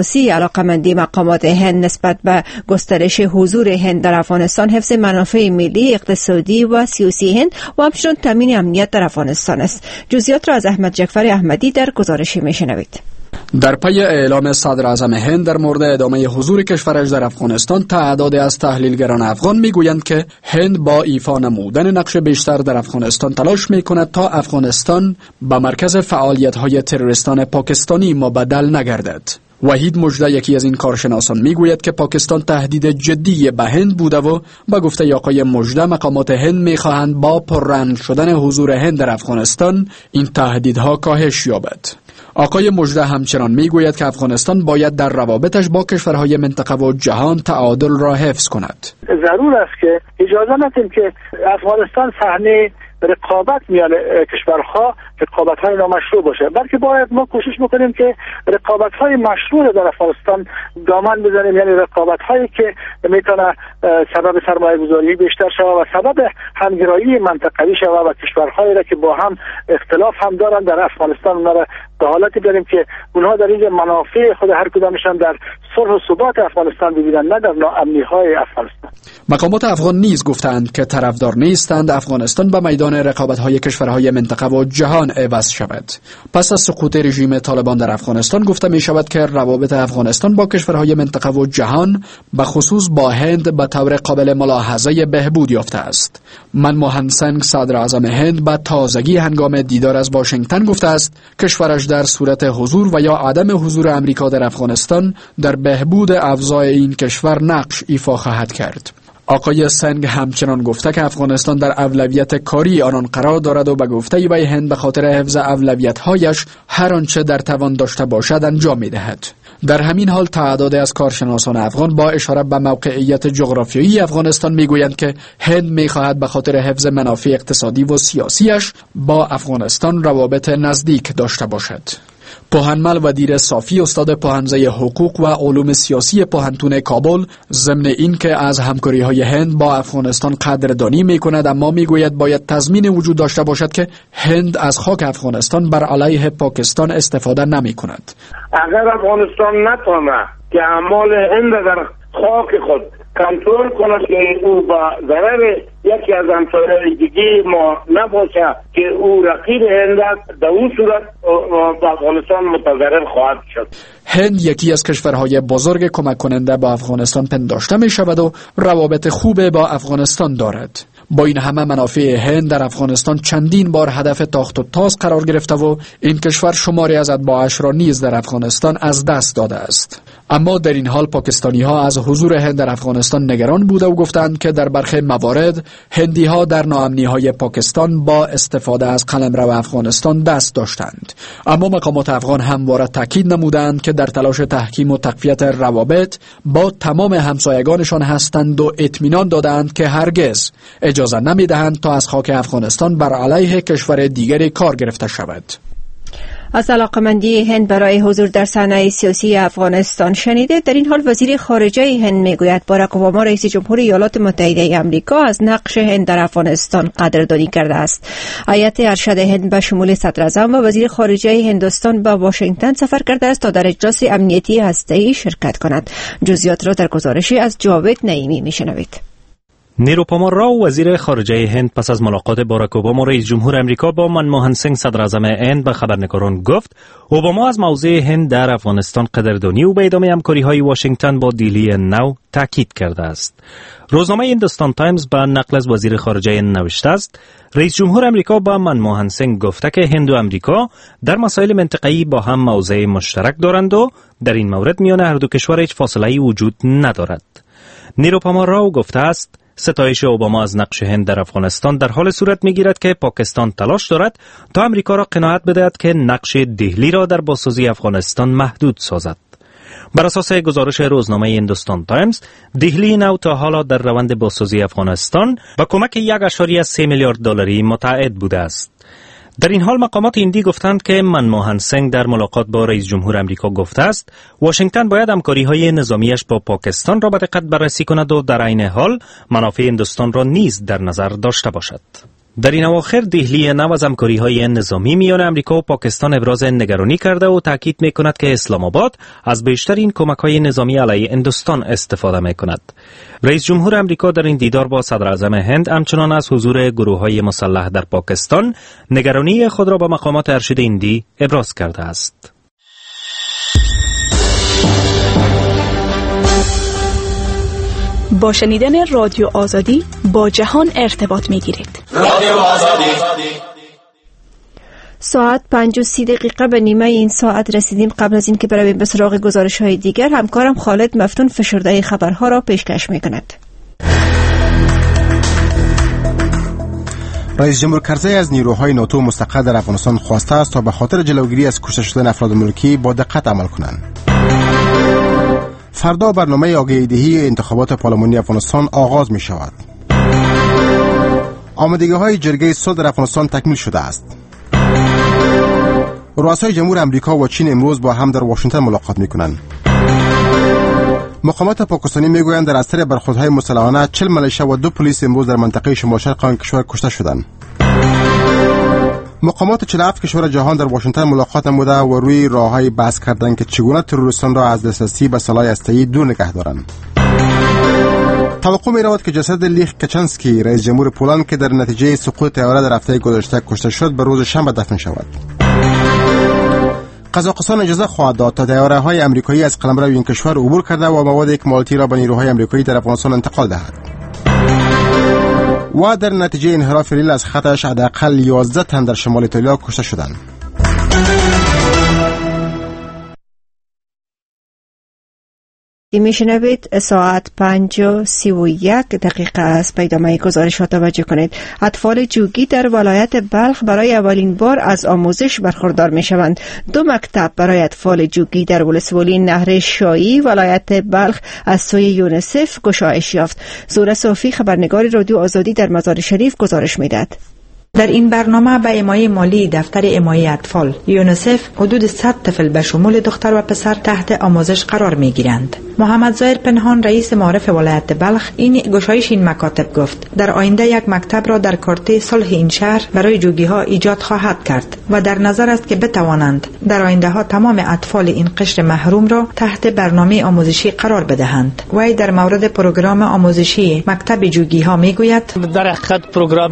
اساسی علاقمندی مقامات هند نسبت به گسترش حضور هند در افغانستان حفظ منافع ملی، اقتصادی و سیاسی هند و همچنین تامین امنیت در افغانستان است. جزئیات را از احمد جعفر احمدی در گزارش میشنوید. در پی اعلام صدر اعظم هند در مورد ادامه حضور کشورش در افغانستان، تعدادی از تحلیلگران افغان میگویند که هند با ایفا نمودن نقش بیشتر در افغانستان تلاش میکند تا افغانستان به مرکز فعالیت‌های تروریستان پاکستانی مبدل نگردد. وحید مژده، یکی از این کارشناسان، میگوید که پاکستان تهدید جدی به هند بوده و با گفته آقای مژده مقامات هند میخواهند با پررنگ شدن حضور هند در افغانستان این تهدیدها کاهش یابد. آقای مژده همچنان میگوید که افغانستان باید در روابطش با کشورهای منطقه و جهان تعادل را حفظ کند. ضرور است که اجازه ندیم که افغانستان صحنه رقابت میان کشورها رقابت‌های نامشروع باشه، بلکه باید ما کوشش بکنیم که رقابت‌های مشروع در افغانستان دامن بزنیم، یعنی رقابت‌هایی که میتونه سبب سرمایه‌گذاری بیشتر شود و سبب همگرایی منطقوی شود و کشورهایی را که با هم اختلاف هم دارن در افغانستان اونها را به حالتی بریم که اونها در اینجا منافع خود هر کدامشان در صلح و ثبات افغانستان ببینن، نه در ناامنی‌های افغانستان. مقامات افغان نیز گفتند که طرفدار نیستند افغانستان به میدان رقابت‌های کشورهای منطقه و جهان عوض شود. پس از سقوط رژیم طالبان در افغانستان گفته می شود که روابط افغانستان با کشورهای منطقه و جهان به خصوص با هند به طور قابل ملاحظه بهبود یافته است. منموهن سنگ، صدر اعظم هند، به تازگی هنگام دیدار از واشنگتن گفته است کشورش در صورت حضور و یا عدم حضور امریکا در افغانستان در بهبود اوضاع این کشور نقش ایفا خواهد کرد. آقای سنگ همچنان گفته که افغانستان در اولویت کاری آنان قرار دارد و به گفته وی هند به خاطر حفظ اولویت‌هایش هر آنچه در توان داشته باشد انجام می‌دهد. در همین حال تعدادی از کارشناسان افغان با اشاره به موقعیت جغرافیایی افغانستان میگویند که هند می‌خواهد به خاطر حفظ منافع اقتصادی و سیاسیش با افغانستان روابط نزدیک داشته باشد. پوهنمل ودیر صافی، استاد پوهنزه حقوق و علوم سیاسی پوهنتون کابل، ضمن این که از همکاری‌های هند با افغانستان قدردانی می‌کند، اما می‌گوید باید تضمین وجود داشته باشد که هند از خاک افغانستان بر علیه پاکستان استفاده نمی‌کند. اگر افغانستان نتونه که اعمال هند در خاک خود کنترل کنه که او با ضرر یکی از همسایه‌های دیگه ما نباشه که او رقیب هند است، در اون صورت افغانستان متضرر خواهد شد. هند یکی از کشورهای بزرگ کمک کننده با افغانستان پنداشته می شود و روابط خوب با افغانستان دارد. با این همه منافع هند در افغانستان چندین بار هدف تاخت و تاز قرار گرفته و این کشور شماری از اتباعش را نیز در افغانستان از دست داده است. اما در این حال پاکستانی ها از حضور هند در افغانستان نگران بوده و گفتند که در برخی موارد هندی ها در ناامنی های پاکستان با استفاده از قلمرو افغانستان دست داشتند. اما مقامات افغان همواره تاکید نمودند که در تلاش تحکیم و تقویت روابط با تمام همسایگانشان هستند و اطمینان دادند که هرگز اجازه نمیدهند تا از خاک افغانستان بر علیه کشور دیگری کار گرفته شود. از علاقمندی هند برای حضور در صحنه سیاسی افغانستان شنیده. در این حال وزیر خارجه هند میگوید باراک اوباما رئیس جمهور ایالات متحده آمریکا از نقش هند در افغانستان قدردانی کرده است. هیئت ارشد هند به شمول صدر اعظم و وزیر خارجه هندوستان به واشنگتن سفر کرده است تا در اجلاس امنیتی هسته‌ای شرکت کند. جزئیات را در گزارشی از جاوید نعیمی میشنوید. نیروپما راو، وزیر خارجه هند، پس از ملاقات باراک اوباما رئیس جمهور امریکا با منموهن سنگ صدر اعظم هند به خبرنگاران گفت اوباما از موضع هند در افغانستان قدردانی و به ادامه همکاری‌های واشنگتن با دیلی نو تاکید کرده است. روزنامه هندوستان تایمز با نقل از وزیر خارجه هند نوشته است رئیس جمهور امریکا با منموهن سنگ گفته که هند و امریکا در مسائل منطقه‌ای با هم موضع مشترک دارند و در این مورد میان هر دو کشور هیچ فاصله‌ای وجود ندارد. نیروپما راو گفته است ستایش اوباما از نقش هند در افغانستان در حال صورت می‌گیرد که پاکستان تلاش دارد تا امریکا را قناعت بدهد که نقش دهلی را در بازسازی افغانستان محدود سازد. بر اساس گزارش روزنامه هندوستان تایمز، دهلی نو تا حالا در روند بازسازی افغانستان با کمک یک اشاری سه میلیارد دلاری متعهد بوده است. در این حال مقامات هندی گفتند که منموهن سنگ در ملاقات با رئیس جمهور امریکا گفته است واشنگتن باید همکاری‌های نظامیش با پاکستان را به دقت بررسی کند و در عین حال منافع هندوستان را نیز در نظر داشته باشد. در این اواخر دهلی نو از همکاری‌های نظامی میان امریکا و پاکستان ابراز نگرانی کرده و تاکید می‌کند که اسلام آباد از بیشترین کمک‌های نظامی علیه هندوستان استفاده می‌کند. رئیس جمهور امریکا در این دیدار با صدر اعظم هند همچنان از حضور گروه‌های مسلح در پاکستان نگرانی خود را به مقامات ارشد هندی ابراز کرده است. با شنیدن رادیو آزادی با جهان ارتباط می‌گیرید. رادیو آزادی. ساعت پنج و سی دقیقه به نیمه این ساعت رسیدیم. قبل از این که برویم به سراغ گزارش‌های دیگر، همکارم خالد مفتون فشرده خبرها را پیشکش می‌کند. رئیس جمهور کرزی از نیروهای ناتو مستقر در افغانستان خواسته است تا به خاطر جلوگیری از کشته شدن افراد ملکی با دقت عمل کنند. فردا برنامه آگهی‌دهی انتخابات پارلمانی افغانستان آغاز می شود. آمادگی‌های جرگه صلح در افغانستان تکمیل شده است. رؤسای جمهور امریکا و چین امروز با هم در واشنگتن ملاقات می کنند. مقامات پاکستانی می گویند در اثر برخوردهای مسلحانه چهل ملیشه و دو پلیس امروز در منطقه شمال شرق آن کشور کشته شدند. مقامات چهل و هفت کشور جهان در واشنگتن ملاقات نموده و روی راههای بحث کردند که چگونه تروریستان را از دسترسی به سلاح هسته‌ای دور نگه دارند. توقع می رود که جسد لیخ کچنسکی رئیس جمهور پولند که در نتیجه سقوط طیاره در هفته گذشته کشته شد به روز شنبه دفن شود. قزاقستان اجازه خواهد داد تا طیاره های امریکایی از قلمرو این کشور عبور کرده و مواد اکمالاتی را به نیروهای امریکایی در افغانستان انتقال دهد. و در نتیجه انحراف ریل از خطش حداقل یازده تن در شمال ایتالیا کشته شدند. میشنوید ساعت پنج و سی و یک دقیقه است. به ادامه گزارش ها توجه کنید. اطفال جوگی در ولایت بلخ برای اولین بار از آموزش برخوردار می شوند. دو مکتب برای اطفال جوگی در ولسوالی نهر شایی ولایت بلخ از سوی یونسف گشایش یافت. زوره صوفی خبرنگار رادیو آزادی در مزار شریف گزارش می دهد. در این برنامه به حمایت مالی دفتر حمایت اطفال یونسف حدود صد طفل به شمول دختر و پسر تحت آموزش قرار می گیرند. محمد ظاهر پنهان رئیس معارف ولایت بلخ این گشایش این مکاتب گفت در آینده یک مکتب را در کارته صلح این شهر برای جوگی ها ایجاد خواهد کرد و در نظر است که بتوانند در آینده ها تمام اطفال این قشر محروم را تحت برنامه آموزشی قرار بدهند. وی در مورد پروگرام آموزشی مکتب جوگی ها می گوید در حقیقت پروگرام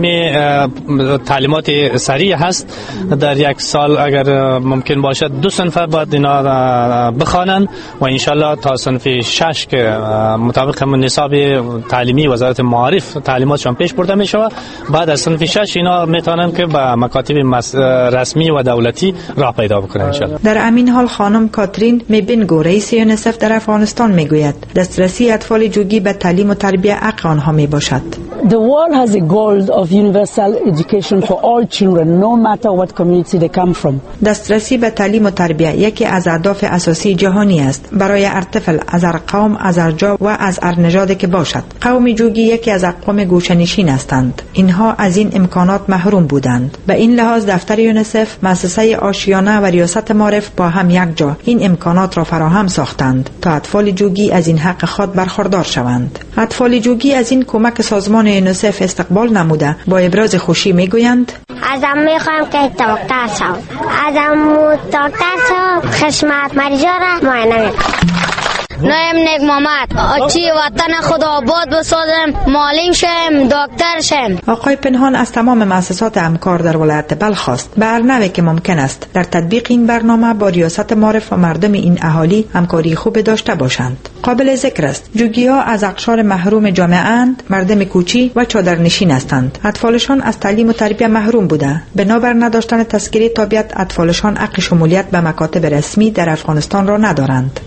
تعلیمات سریع هست. در یک سال اگر ممکن باشد دو صنف باید اینا بخوانند و انشالله تا صنف شش که مطابق همون نصاب تعلیمی وزارت معارف تعلیماتشان پیش برده می شود، بعد از صنف شش اینا میتونن که به مکاتب رسمی و دولتی راه پیدا بکنن انشالله. در همین حال خانم کاترین میبینگو رئیس یونسف در افغانستان میگوید دسترسی اطفال جوگی به تعلیم و تربیت حق آنها می باشد. The world has a goal of universal education for all children no matter what community they come from. دسترسی به تعلیم و تربیت یکی از اهداف اساسی جهانی است برای هر طفل از هر قوم، از هر جا و از هر نژادی که باشد. قوم جوگی یکی از اقوام گوشه‌نشین هستند. اینها از این امکانات محروم بودند. به این لحاظ دفتر یونسف، مؤسسه آشیانه و ریاست معارف با هم یک جا این امکانات را فراهم ساختند تا اطفال جوگی از این حق خود برخوردار شوند. اطفال جوگی از این کمک سازمان یونسف استقبال نموده با ابراز خوشی میگویند ازم میخوایم که دکتر شم، ازم دکتر شم، خدمت مریضا را معاینه میکنم. نایم نیک محمد اچی وطن خود آباد بسازم، معلم شم، دکتر شم. آقای پنهان از تمام مؤسسات همکار در ولایت بلخ خواست به هر نحوی که ممکن است در تطبیق این برنامه با ریاست معارف و مردم این اهالی همکاری خوب داشته باشند. قابل ذکر است جوگی ها از اقشار محروم جامعه اند، مردم کوچی و چادرنشین هستند. اطفالشان از تعلیم و تربیت محروم بوده. بنابر نداشتن تذکره تابعیت اطفالشان حق شمولیت به مکاتب رسمی در افغانستان را ندارند.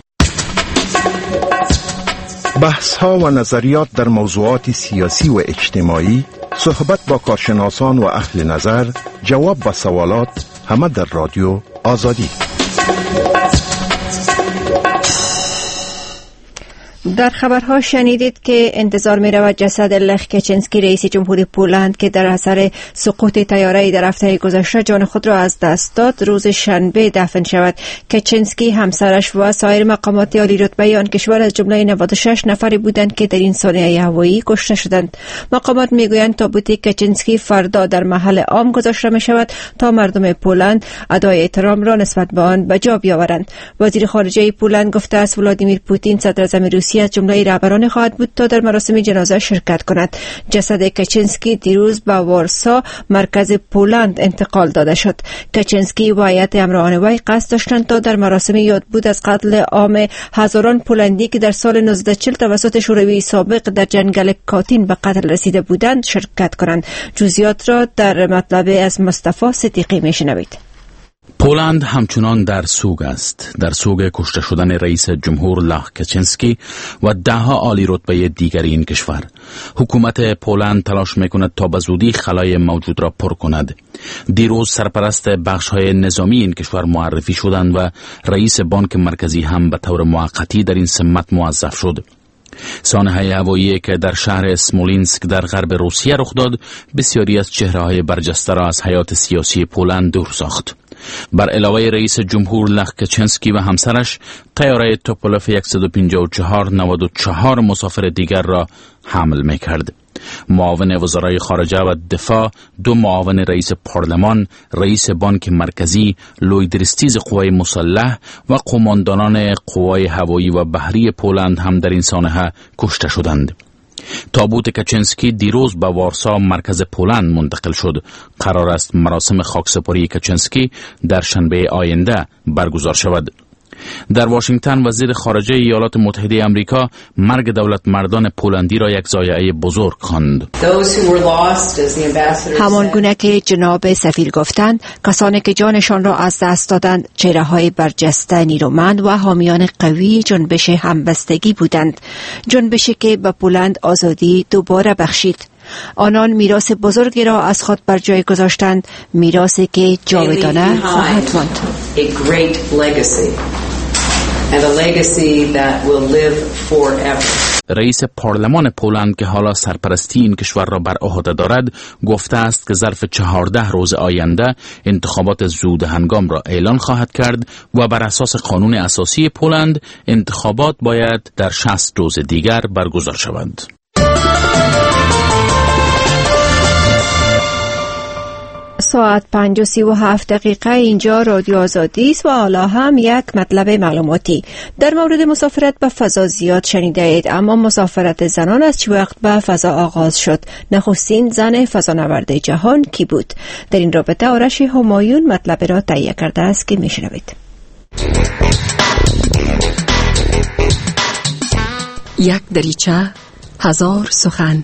بحث ها و نظریات در موضوعات سیاسی و اجتماعی، صحبت با کارشناسان و اهل نظر، جواب به سوالات، همه در رادیو آزادی. در خبرها شنیدید که انتظار می رود جسد لخ کچنسکی رئیس جمهوری پولند که در اثر سقوط طیاره‌ای در هفته گذشته جان خود را از دست داد روز شنبه دفن شود. کچنسکی، همسرش و سایر مقامات عالی رتبه آن کشور از جمله نود و شش نفری بودند که در این صحنه هوایی کشته شدند. مقامات میگویند تابوت کچنسکی فردا در محل عام گذاشته می شود تا مردم پولند ادای احترام را نسبت به آن به جا بیاورند. وزیر خارجه پولند گفته است ولادیمیر پوتین صدر اعظم روسیه از جمله رهبران خواهد بود تا در مراسم جنازه شرکت کند. جسد کچنسکی دیروز به وارسا مرکز پولند انتقال داده شد. کچنسکی و هیئت همراهان وی قصد داشتند تا در مراسم یادبود از قتل عام هزاران پولندی که در سال نوزده چهل توسط شوروی سابق در جنگل کاتین به قتل رسیده بودند شرکت کنند. جزئیات را در مطلب از مصطفی صدیقی میشنوید. پولند همچنان در سوگ است، در سوگ کشته شدن رئیس جمهور لخ کچنسکی و دهها عالی رتبه دیگر این کشور. حکومت پولند تلاش میکند تا به زودی خلای موجود را پر کند. دیروز سرپرست بخش‌های نظامی این کشور معرفی شدند و رئیس بانک مرکزی هم به طور موقتی در این سمت موظف شد. سانحه هوایی که در شهر اسمولینسک در غرب روسیه رخ داد بسیاری از چهره‌های برجسته را از حیات سیاسی پولند دور ساخت. بر علاوه رئیس جمهور لخ کچنسکی و همسرش، طیاره توپولف صد و پنجاه و چهار نود و چهار مسافر دیگر را حمل می‌کرد. معاون وزرای خارجه و دفاع، دو معاون رئیس پارلمان، رئیس بانک مرکزی، لویدرستیز قوای مسلح و قماندانان قوای هوایی و بحری پولند هم در این سانحه کشته شدند. تابوت کچنسکی دیروز به وارسا مرکز پولند منتقل شد. قرار است مراسم خاکسپاری کچنسکی در شنبه آینده برگزار شود. در واشنگتن وزیر خارجه ایالات متحده آمریکا مرگ دولت مردان پولندی را یک ضایعه بزرگ خواند. همان گونه که جناب سفیر گفتند، کسانی که جانشان را از دست دادند چهره‌های برجسته، نیرومند و حامیان قوی جنبش همبستگی بودند، جنبشی که به پولند آزادی دوباره بخشید. آنان میراث بزرگی را از خود بر جای گذاشتند، میراثی که جاودانه خواهد ماند. رئیس پارلمان پولند که حالا سرپرستی این کشور را بر عهده دارد گفته است که ظرف چهارده روز آینده انتخابات زود هنگام را اعلان خواهد کرد و بر اساس قانون اساسی پولند انتخابات باید در شصت روز دیگر برگزار شوند. ساعت پنج و سی و هفت دقیقه اینجا رادیو آزادی است و حالا هم یک مطلب معلوماتی. در مورد مسافرت به فضا زیاد شنیده اید، اما مسافرت زنان از چه وقت به فضا آغاز شد؟ نخستین زن فضانورد جهان کی بود؟ در این رابطه آرش همایون مطلب را تهیه کرده است که میشنوید. یک دریچه، هزار سخن.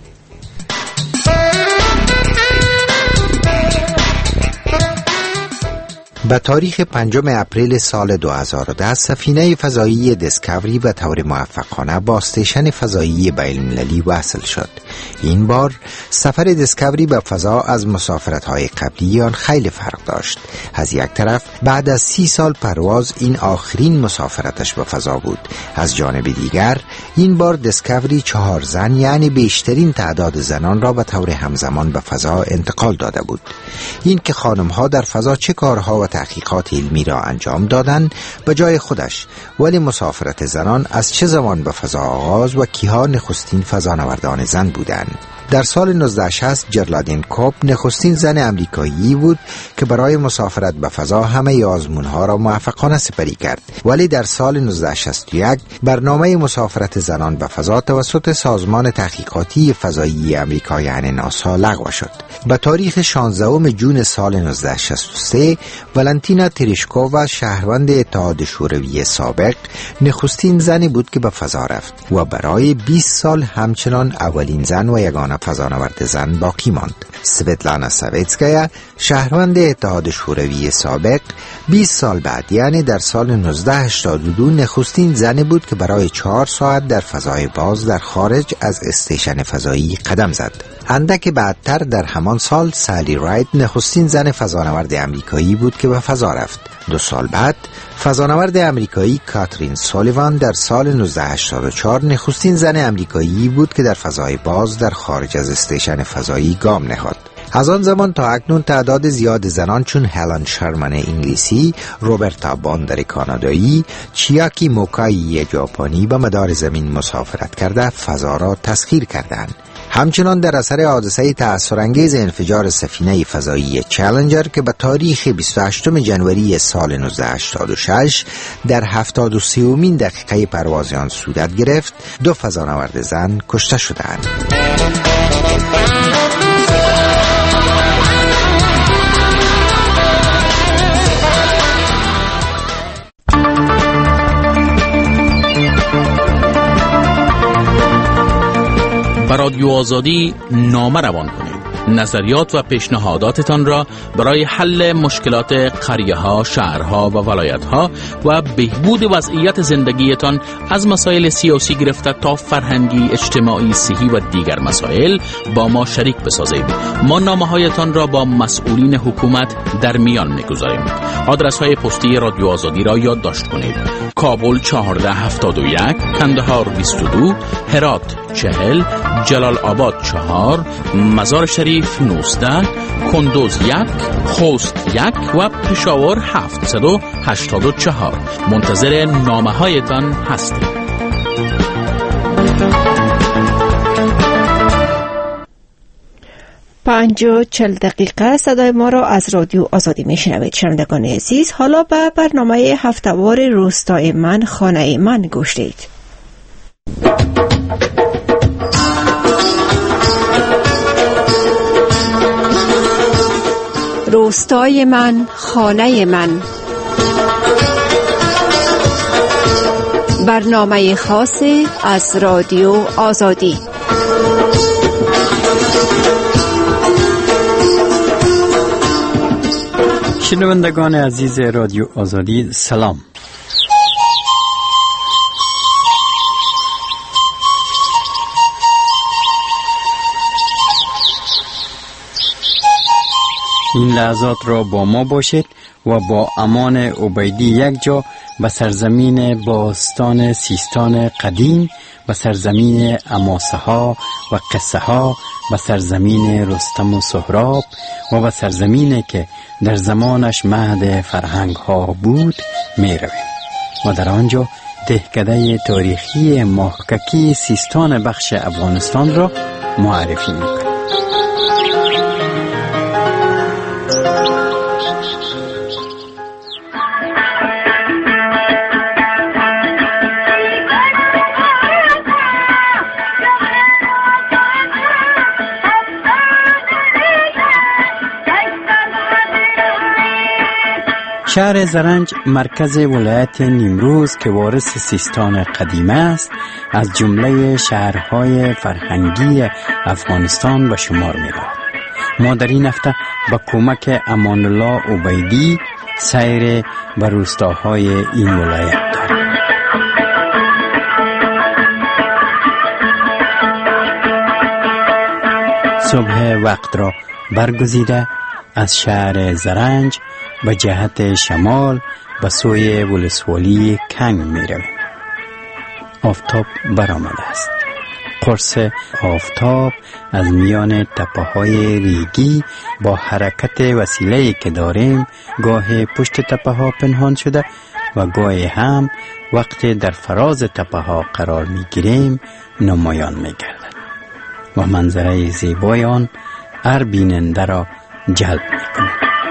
به تاریخ پنجم اپریل سال دو هزار و ده سفینه فضایی دیسکاوری به طور موفقانه با استیشن فضایی بین‌المللی وصل شد. این بار سفر دیسکاوری به فضا از مسافرت‌های قبلی آن خیلی فرق داشت. از یک طرف بعد از سی سال پرواز این آخرین مسافرتش به فضا بود. از جانب دیگر این بار دیسکاوری چهار زن یعنی بیشترین تعداد زنان را به طور همزمان به فضا انتقال داده بود. این که خانم‌ها در فضا چه کارها و تحقیقات علمی را انجام دادند به جای خودش، ولی مسافرت زنان از چه زمان به فضا آغاز و کیها نخستین فضانوردان زن بودند؟ در سال نوزده شصت جرلادین کوپ نخستین زن امریکایی بود که برای مسافرت به فضا همه آزمونها را موفقانه سپری کرد، ولی در سال نوزده شصت و یک برنامه مسافرت زنان به فضا توسط سازمان تحقیقاتی فضایی امریکا یعنی ناسا لغو شد. به تاریخ شانزدهم ژوئن سال نوزده شصت و سه ولنتینا تریشکووا شهروند اتحاد شوروی سابق نخستین زنی بود که به فضا رفت و برای بیست سال همچنان اولین زن و یگانه فضانورد زن باقی ماند. سویتلانا ساویتسکایا شهروند اتحاد شوروی سابق بیست سال بعد یعنی در سال نوزده هشتاد و دو نخستین زنی بود که برای چهار ساعت در فضای باز در خارج از استیشن فضایی قدم زد. اندک بعدتر در همان سال سالی راید نخستین زن فضانورد امریکایی بود که به فضا رفت. دو سال بعد فضانورد امریکایی کاترین سولیوان در سال نوزده هشتاد و چهار نخستین زن امریکایی بود که در فضای باز در خارج از استیشن فضایی گام نهاد. از آن زمان تا اکنون تعداد زیاد زنان چون هلن شرمن انگلیسی، روبرتا باندر کانادایی، چیاکی موکایی ژاپنی به مدار زمین مسافرت کرده فضا را تسخیر کردند. همچنان در اثر حادثه تأثیرانگیز انفجار سفینه فضایی چالنجر که به تاریخ بیست و هشتم ژانویه سال نوزده هشتاد و شش در هفتاد و سومین دقیقه پرواز آن صورت گرفت، دو فضانورد زن کشته شدند. به رادیو آزادی نامه روان کنید. نظریات و پیشنهاداتتان را برای حل مشکلات قریه ها، شهرها و ولایت ها و بهبود وضعیت زندگیتان از مسائل سیاسی گرفته تا فرهنگی، اجتماعی، صحی و دیگر مسائل با ما شریک بسازید. ما نامه هایتان را با مسئولین حکومت در میان میگذاریم. آدرس های پستی رادیو آزادی را یادداشت کنید: کابل چهارده هفتاد و یک، کندهار بیست و دو، هرات چهل، جلال آباد چهار، مزار شریف نوزده، کندوز یک، خوست یک و پشاور هفتصد و هشتاد و چهار. منتظر نامه هایتان هستیم. پنج و چل دقیقه صدای ما را از رادیو آزادی میشنوید. شنوندگان عزیز، حالا به برنامه هفته‌وار روستای من خانه من گوش دهید. روستای من خانه من، برنامه خاصی از رادیو آزادی. شنوندگان عزیز رادیو آزادی، سلام. این لحظات را با ما باشید و با امان عبیدی یک جا به سرزمین باستان سیستان قدیم، به سرزمین اماسه ها و قصه ها، به سرزمین رستم و سهراب و به سرزمینی که در زمانش مهد فرهنگ ها بود می رویم و در آنجا دهکده تاریخی محققی سیستان بخش افغانستان را معرفی می کنیم. شهر زرنج مرکز ولایت نیمروز که وارث سیستان قدیم است، از جمله شهرهای فرهنگی افغانستان به شمار می رود. ما در این هفته با کمک امان الله عبیدی سیر به روستاهای این ولایت داریم. صبح وقت را برگزیده از شهر زرنج به جهت شمال به سوی ولسوالی کنگ می رویم. آفتاب برآمده است. قرص آفتاب از میان تپه های ریگی با حرکت وسیله‌ای که داریم گاه پشت تپه ها پنهان شده و گاهی هم وقتی در فراز تپه ها قرار می گیریم نمایان می گردد و منظره زیبای آن هر بیننده را جلب می کند.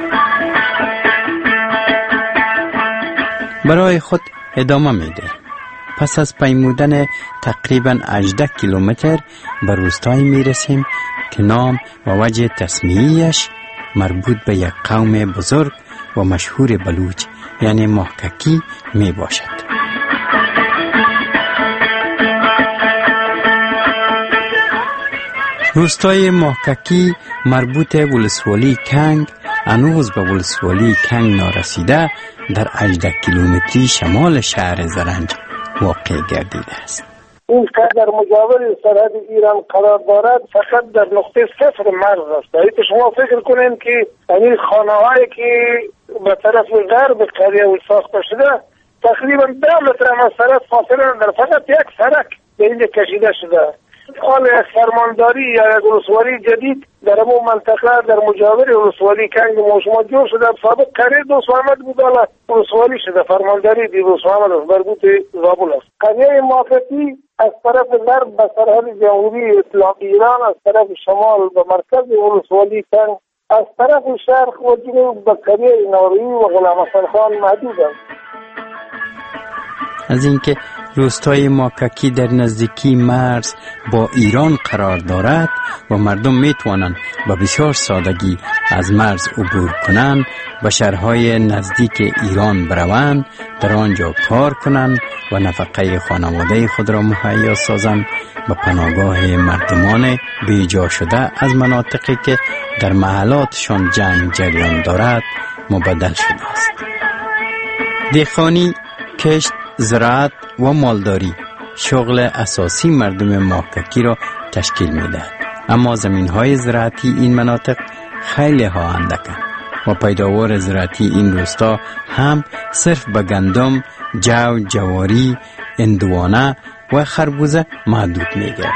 برای خود ادامه میده. پس از پیمودن تقریباً هجده کیلومتر به روستایی میرسیم که نام و وجه تسمیه‌اش مربوط به یک قوم بزرگ و مشهور بلوچ یعنی محققی می باشد. روستای محققی مربوط ولسوالی کنگ هنوز به ولسوالی کنگ نارسیده در هجده کیلومتری شمال شهر زرنج واقع گردیده است. این که در مجاور سرحد ایران قرار دارد فقط در نقطه صفر مرز است. اگه شما فکر کنین که این خانه‌هایی که به طرف غرب قریه و ساخته شده تقریبا ده متر از سرحد فاصله در فقط یک سرک به اینجا کشیده شده. حال یک فرمانداری یا یک ولسوالی جدید در امو منطقه در مجاور ولسوالی کنگ موشما جور شده. سابق قریه دوست محمد بود، حالا ولسوالی شده. فرمانداری دی دوست محمد است، برگوت زابل است. قریه موافقی از طرف غرب به سرحد جمهوری اسلامی ایران، از طرف شمال به مرکز ولسوالی کنگ، از طرف شرق و جنوب به قریه نوروی و غلام حسن خان محدود است. از اینکه روستای ماککی در نزدیکی مرز با ایران قرار دارد و مردم می توانند به بسیار سادگی از مرز عبور کنند، به شهرهای نزدیک ایران بروند، در آنجا کار کنند و نفقه خانواده خود را مهیا سازند، به پناهگاه مردمان بیجا شده از مناطقی که در محلاتشان جنگ جریان دارد مبدل شده است. دهقانی، کشت، زراعت و مالداری شغل اساسی مردم ماککی را تشکیل می‌دهد، اما زمین‌های زراعتی این مناطق خیلی ها اندکند و پیداوار زراعتی این روستا هم صرف به گندم، جو، جواری، اندوانه و خربوزه محدود می‌گردد.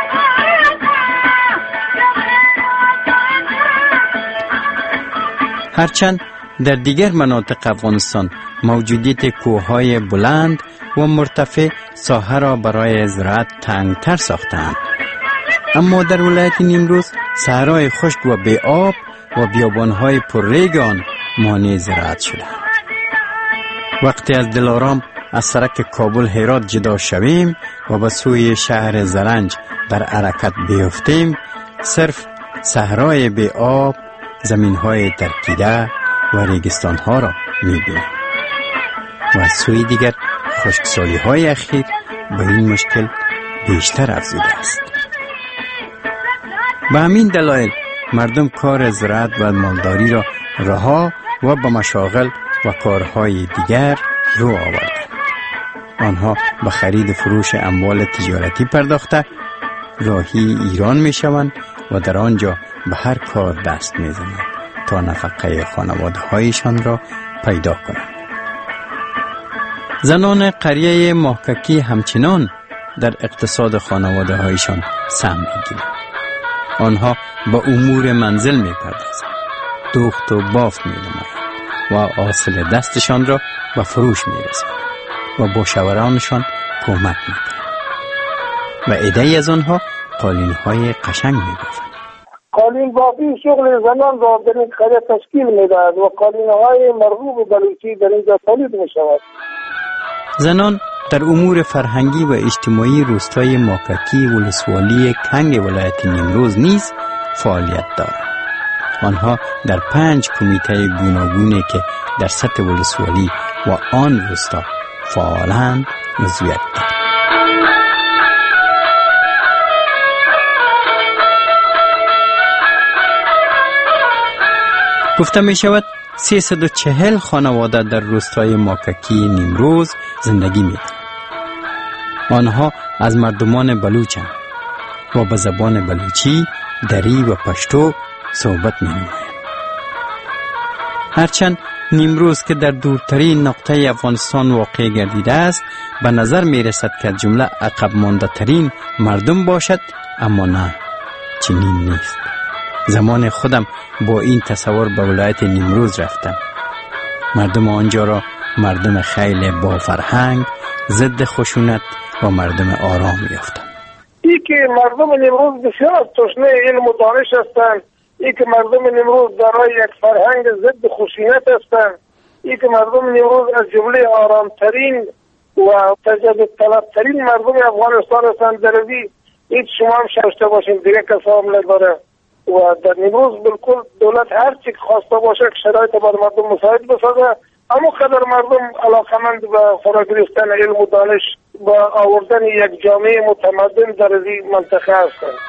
هرچند در دیگر مناطق افغانستان موجودیت کوههای بلند و مرتفع ساحه را برای زراعت تنگتر ساختند، اما در ولایت نیمروز صحرای خشک و بی آب و بیابانهای پرریگ آن مانع زراعت شدند. وقتی از دلارام از سرک کابل هرات جدا شویم و به سوی شهر زرنج در حرکت بیفتیم، صرف صحرای بی آب، زمینهای ترکیده و ریگستانها را می‌بینیم و از سوی دیگر خشکسالی‌های اخیر به این مشکل بیشتر افزوده است. به همین دلایل مردم کار زراعت و مالداری را رها و به مشاغل و کارهای دیگر رو آوردند. آنها به خرید فروش اموال تجارتی پرداخته راهی ایران می‌شوند و در آنجا به هر کار دست می‌زنند تا نفقه خانواده هایشان را پیدا کنند. زنان قریه ماککی همچنان در اقتصاد خانواده هایشان سهم می‌گیرند. آنها به امور منزل می‌پردازند، دوخت و بافت می‌نمایند و حاصل دستشان را به فروش می‌رسانند و با شوهرانشان کمک می‌کنند و عده‌ای از آنها قالین‌های قشنگ می‌بافند. قالین بافی شغل زنان را در این قریه تشکیل می‌دهد و قالین‌های مرغوب بلوچی در اینجا تولید می‌شود. زنان در امور فرهنگی و اجتماعی روستای ماککی ولسوالی کنگ ولایت نیمروز نیز فعالیت دارند. آنها در پنج کمیته گوناگونی که در سطح ولسوالی و آن روستا فعالند عضویت دارند. گفته می شود سیصد و چهل خانواده در روستای ماککی نیمروز زندگی می کنند. آنها از مردمان بلوچند و به زبان بلوچی، دری و پشتو صحبت می نمایند. هرچند نیمروز که در دورترین نقطه افغانستان واقع گردیده است به نظر می رسد که جمله عقب مانده ترین مردم باشد، اما نه، چنین نیست. زمان خودم با این تصور به ولایت نیمروز رفتم. مردم آنجا را مردم خیلی با فرهنگ، ضد خشونت و مردم آرام یافتم. ای که مردم نیمروز بسیار تشنه علم و دانش هستند، ای که مردم نیمروز دارای یک فرهنگ ضد خشونت هستند، ای که مردم نیمروز از جمله آرامترین و تجدد طلبترین مردم افغانستان هستند. در این هیچ شما هم شایسته باشین، دیگه کسا هم نداره. و در نیمروز بالکل دولت هر چی خواسته باشه که شرایط بر مردم مساعد بسازه، اما قدر مردم علاقمند به فراگرفتن علم و دانش و آوردن یک جامعه متمدن در این منطقه هستند.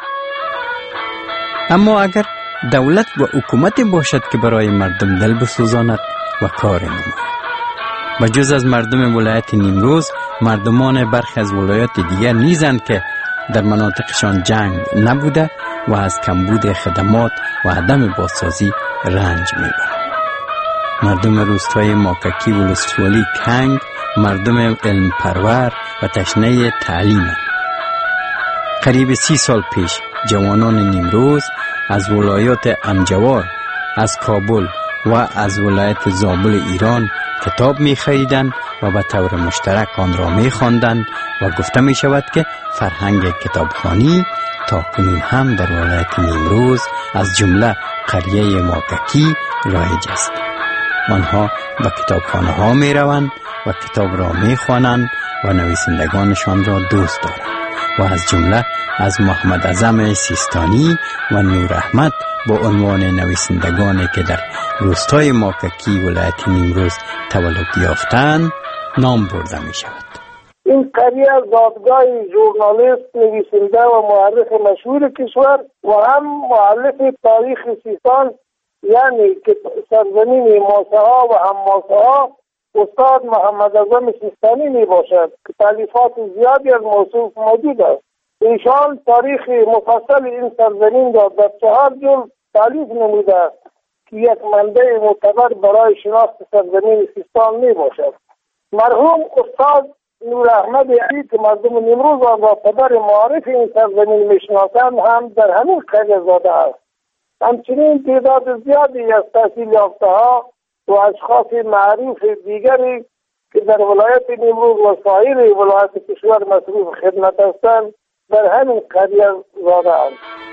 اما اگر دولت و حکومت باشد که برای مردم دل بسوزاند و کار نماید، و جز از مردم ولایت نیمروز مردمان برخی از ولایات دیگر نیزند که در مناطقشان جنگ نبوده و از کمبود خدمات و عدم بازسازی رنج میبرند. مردم روستای ماککی ولسوالی کنگ مردم علم پرور و تشنه تعلیم. قریب سی سال پیش جوانان نیمروز از ولایات امجوار، از کابل و از ولایت زابل ایران کتاب می خریدند و به طور مشترک آن را می خواندند و گفته می شود که فرهنگ کتابخوانی تا کنون هم در ولایت نیمروز از جمله قریه ماککی رایج است. آنها به کتابخانه ها می روند و کتاب را می خوانند و نویسندگانشان را دوست دارند و از جمله از محمد اعظم سیستانی و نور احمد با عنوان نویسندگانی که در روستای ماککی ولایت نیمروز تولد یافتند نام برده می شود. این قریه زادگاه ژورنالیست، نویسنده و مورخ مشهور کشور و هم مؤلف تاریخ سیستان، یعنی که سرزمین ماسه ها و هم ماسه ها، استاد محمد اعظم سیستانی می باشد که تالیفات زیادی از موصوف موجود است. ایشان تاریخ مفصل این سرزمین را در چهار جلد تالیف نموده است که یک منبع معتبر برای شناخت سرزمین سیستان می باشد. مرحوم استاد نور احمد علی که مردم نیمروز آن را پدر معارف این سرزمین می شناسند هم در همین قریه زاده است. همچنین تعداد زیادی از تحصیل یافته ها و اشخاص معروف دیگری که در ولایت نیمروز و سایر ولایت کشور مصروف خدمت هستند در همین قریه زاده اند.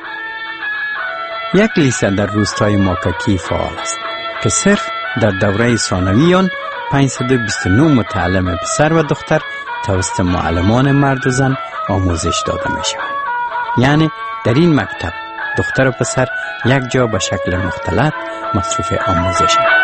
یک لیسه در روستای ماککی فعال است که صرف در دوره ثانویان پانصد و بیست و نه متعلم پسر و دختر توسط معلمان مرد و زن آموزش داده می شود. یعنی در این مکتب دختر و پسر یک جا به شکل مختلط مصروف آموزش است.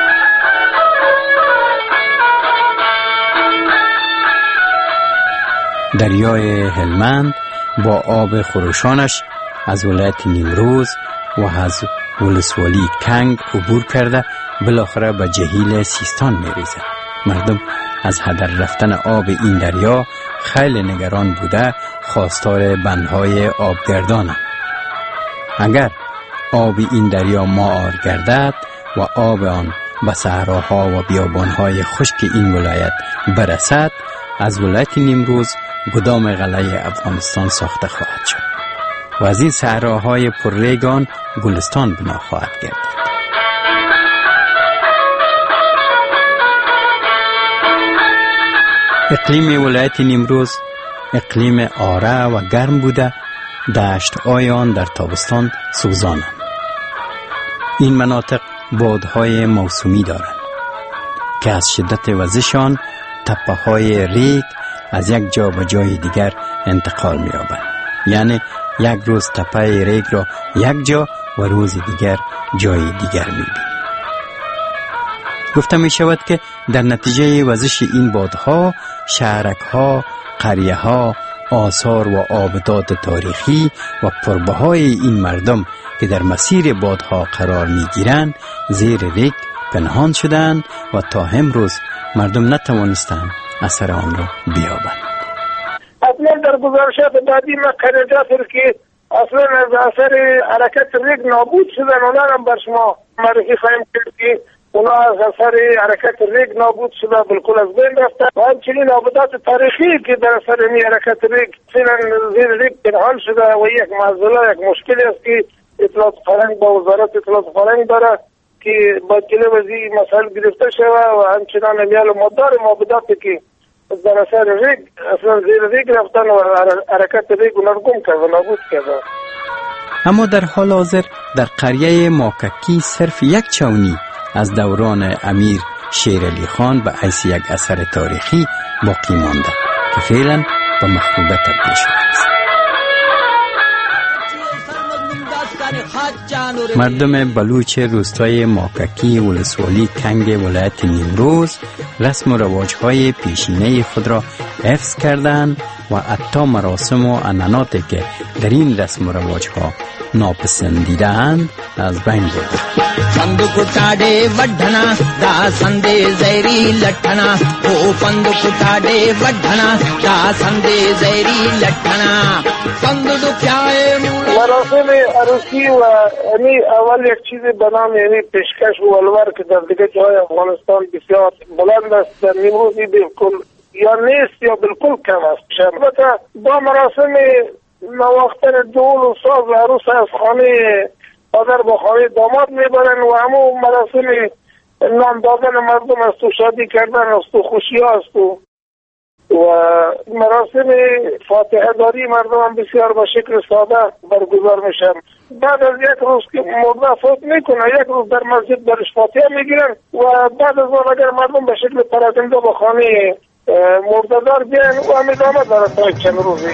دریای هلمند با آب خروشانش از ولایت نیمروز و از ولسوالی کنگ عبور کرده بالاخره به جهیل سیستان می ریزد. مردم از هدر رفتن آب این دریا خیلی نگران بوده خواستار بندهای آبگردانند. اگر آب این دریا مائار گردد و آب آن به صحراها و بیابانهای خشک این ولایت برسد، از ولایت نیمروز گدام قلعه افغانستان ساخته خواهد شد و از این صحراهای پرریگان گلستان بنا خواهد گردید. اقلیم ولایت نیمروز اقلیم آره و گرم بوده، دشت آیان در تابستان سوزانند. این مناطق بادهای موسمی دارند که از شدت وزشان تپه های ریگ از یک جا به جای دیگر انتقال می یابند. یعنی یک روز تپه ریگ را یک جا و روز دیگر جای دیگر می بینید. گفته می شود که در نتیجه وزش این بادها شهرک‌ها، قریه‌ها، آثار و آبدات تاریخی و پربهای این مردم که در مسیر بادها قرار می گیرند زیر ریگ پنهان شدند و تا امروز مردم نتوانستند اثر آن را بیابند. اصلا در گزارشات بعدی ما قرارجات که اصلا از اثر حرکت ریگ نابود شدن اونا هم بر شما معرفی خواهیم کرد که اونا از اثر حرکت ریگ نابود شده، بالکل از بین رفته و همچنین آبادات تاریخی که در اثر این حرکت ریگ زیر ریگ پنهان شده و یک معضله، یک مشکلی است که اطلاعات فرهنگ با وزارت اطلاعات فرهنگ داره که با جلو از این مسائل گرفته شده و همچنان امیال مدار آباداتی که در اثر ریگ اصلا زیر ریگ رفتن و حرکت ریگ رو نرگم کرده و نابود کرده. اما در حال حاضر در قریه ماککی صرف یک چاونی از دوران امیر شیر علی خان به حیث یک اثر تاریخی باقی مانده که فعلا به مخروبه تبدیل شده است. مردم بلوچ روستای ماککی ولسوالی کنگ ولایت نیمروز رسم و رواج‌های پیشینه خود را حفظ کردند و حتی مراسم و عنعناتی که در این رسم و رواج‌ها ناپسندیده‌اند از بین بردند. पंदु कुटाडे वड्ढना दा संदे जैरी लट्ठना ओ पंदु कुटाडे वड्ढना दा संदे जैरी लट्ठना पंदु दुख्याए مراسم عروسی و یعنی اول یک چیز بنام یعنی پیشکش و الور که در دیگه جای افغانستان بسیار بلند است، در نیمروزی بالکل یا نیست یا بالکل کم است. البته با مراسم نواختن دول و ساز و عروس از خانه پدر با خانه داماد میبرن و همون مراسم نام دادن مردم است و شادی کردن است و خوشی است و و مراسم فاتحه داری مردم هم بسیار با شکل ساده برگزار میشن. بعد از یک روز که مرده فوت میکنه یک روز در مسجد برش فاتحه میگیرن و بعد از اون اگر مردم به شکل پراکنده با خانه مرده‌دار بیان و هم ادامه داره تا چند روزی.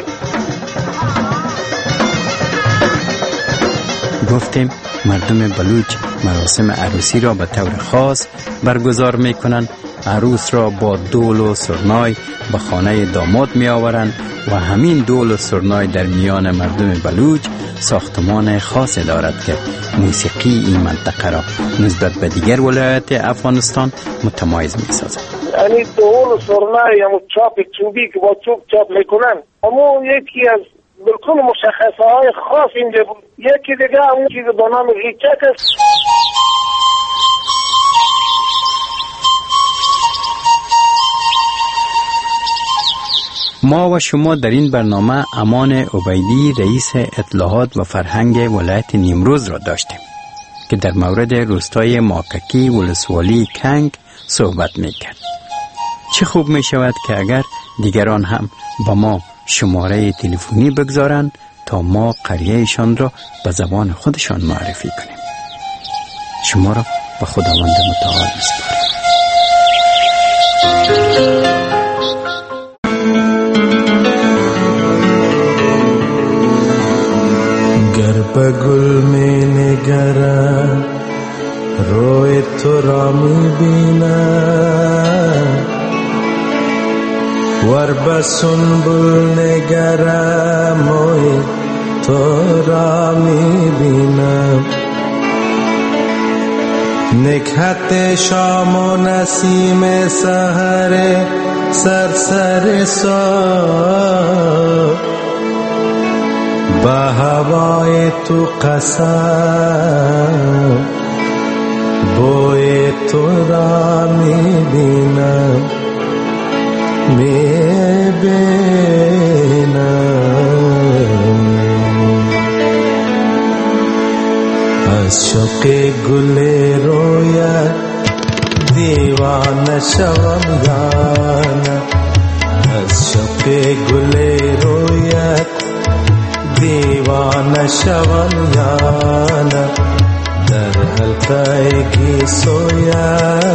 گفتیم مردم بلوچ مراسم عروسی را به طور خاص برگزار میکنند. عروس را با دول و سرنای به خانه داماد می آورند و همین دول و سرنای در میان مردم بلوچ ساختمان خاصی دارد که موسیقی این منطقه را نسبت به دیگر ولایات افغانستان متمایز می سازد. یعنی دول و سرنای همون چاپ چوبی که با چوب چاپ میکنن همون یکی از بالکل مشخصه های خاص اینجا بود. یکی دیگه همون چیز به نام ریچک است. ما و شما در این برنامه امان عبیدی رئیس اطلاعات و فرهنگ ولایت نیمروز را داشتیم که در مورد روستای ماککی ولسوالی کنگ صحبت میکرد. چه خوب می شود که اگر دیگران هم با ما شماره تلفنی بگذارند تا ما قریهشان را به زبان خودشان معرفی کنیم. شما را به خداوند متعال می‌سپارم. گل میں نگرا روئے تو رامی بینا ور بسنبل نگرا موئے تو رامی بینا نکھت شام و نسیم سحر سر سر سو بہوائے تو قسم بوئے تو رامی بینا میں بینا عشق گلے رویا دیوانہ شوم گانا عشق گلے رویا دیوانہ شوم یانا در حلقہ کی سویا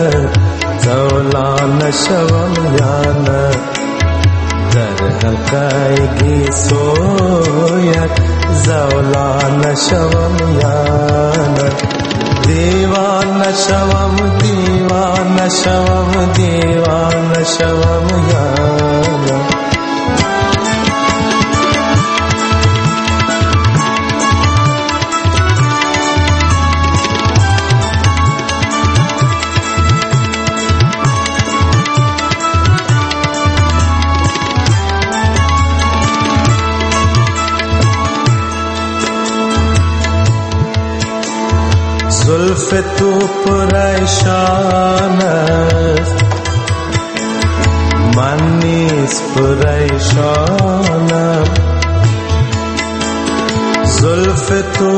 زولانہ شوم یانا در حلقہ کی سویا زولانہ شوم یانا دیوانہ شوم دیوانہ شوم دیوانہ شوم یانا زلف تو پریشان است من نیز پریشانم زلف تو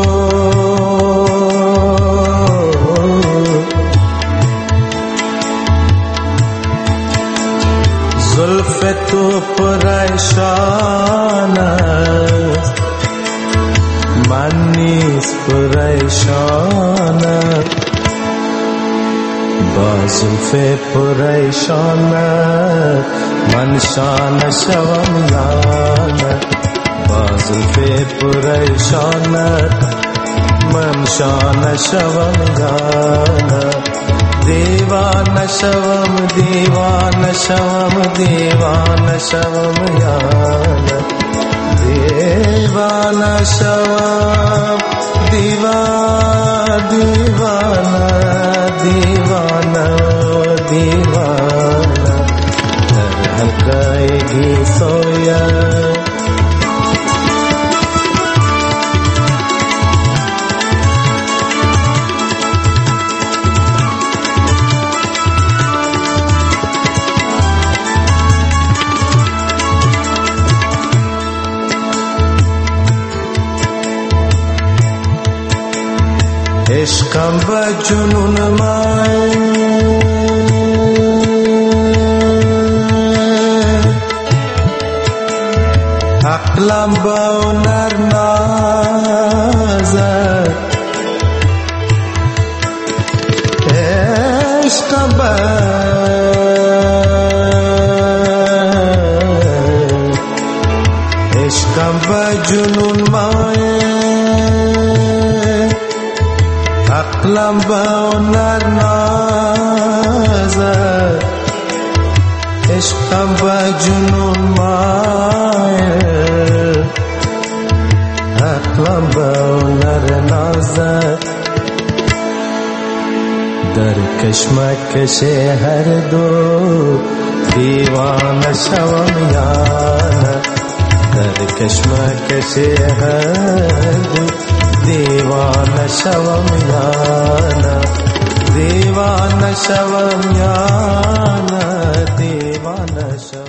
زلف تو پریشان است من نیز پریشانم با زلف پریشانم من شان شوم یانا با زلف پریشانم من شان شوم یانا دیوانہ شوم دیوانہ شوم دیوانہ شوم یانا دیوانہ شوم دیوانہ دیوانه دیوانه دیوانه در حلقه گیسویا عشقم به جنون من عقلم به هنر نازد عشقم به عشقم به جنون من عقلم به هنر نازد عشقم به جنون مایل عقلم به هنر نازد در کشمکش هر دو دیوانه شوم یانه در کشمکش هر دو دیوانه شوم یانه دیوانه شوم یانه دیوانه شوم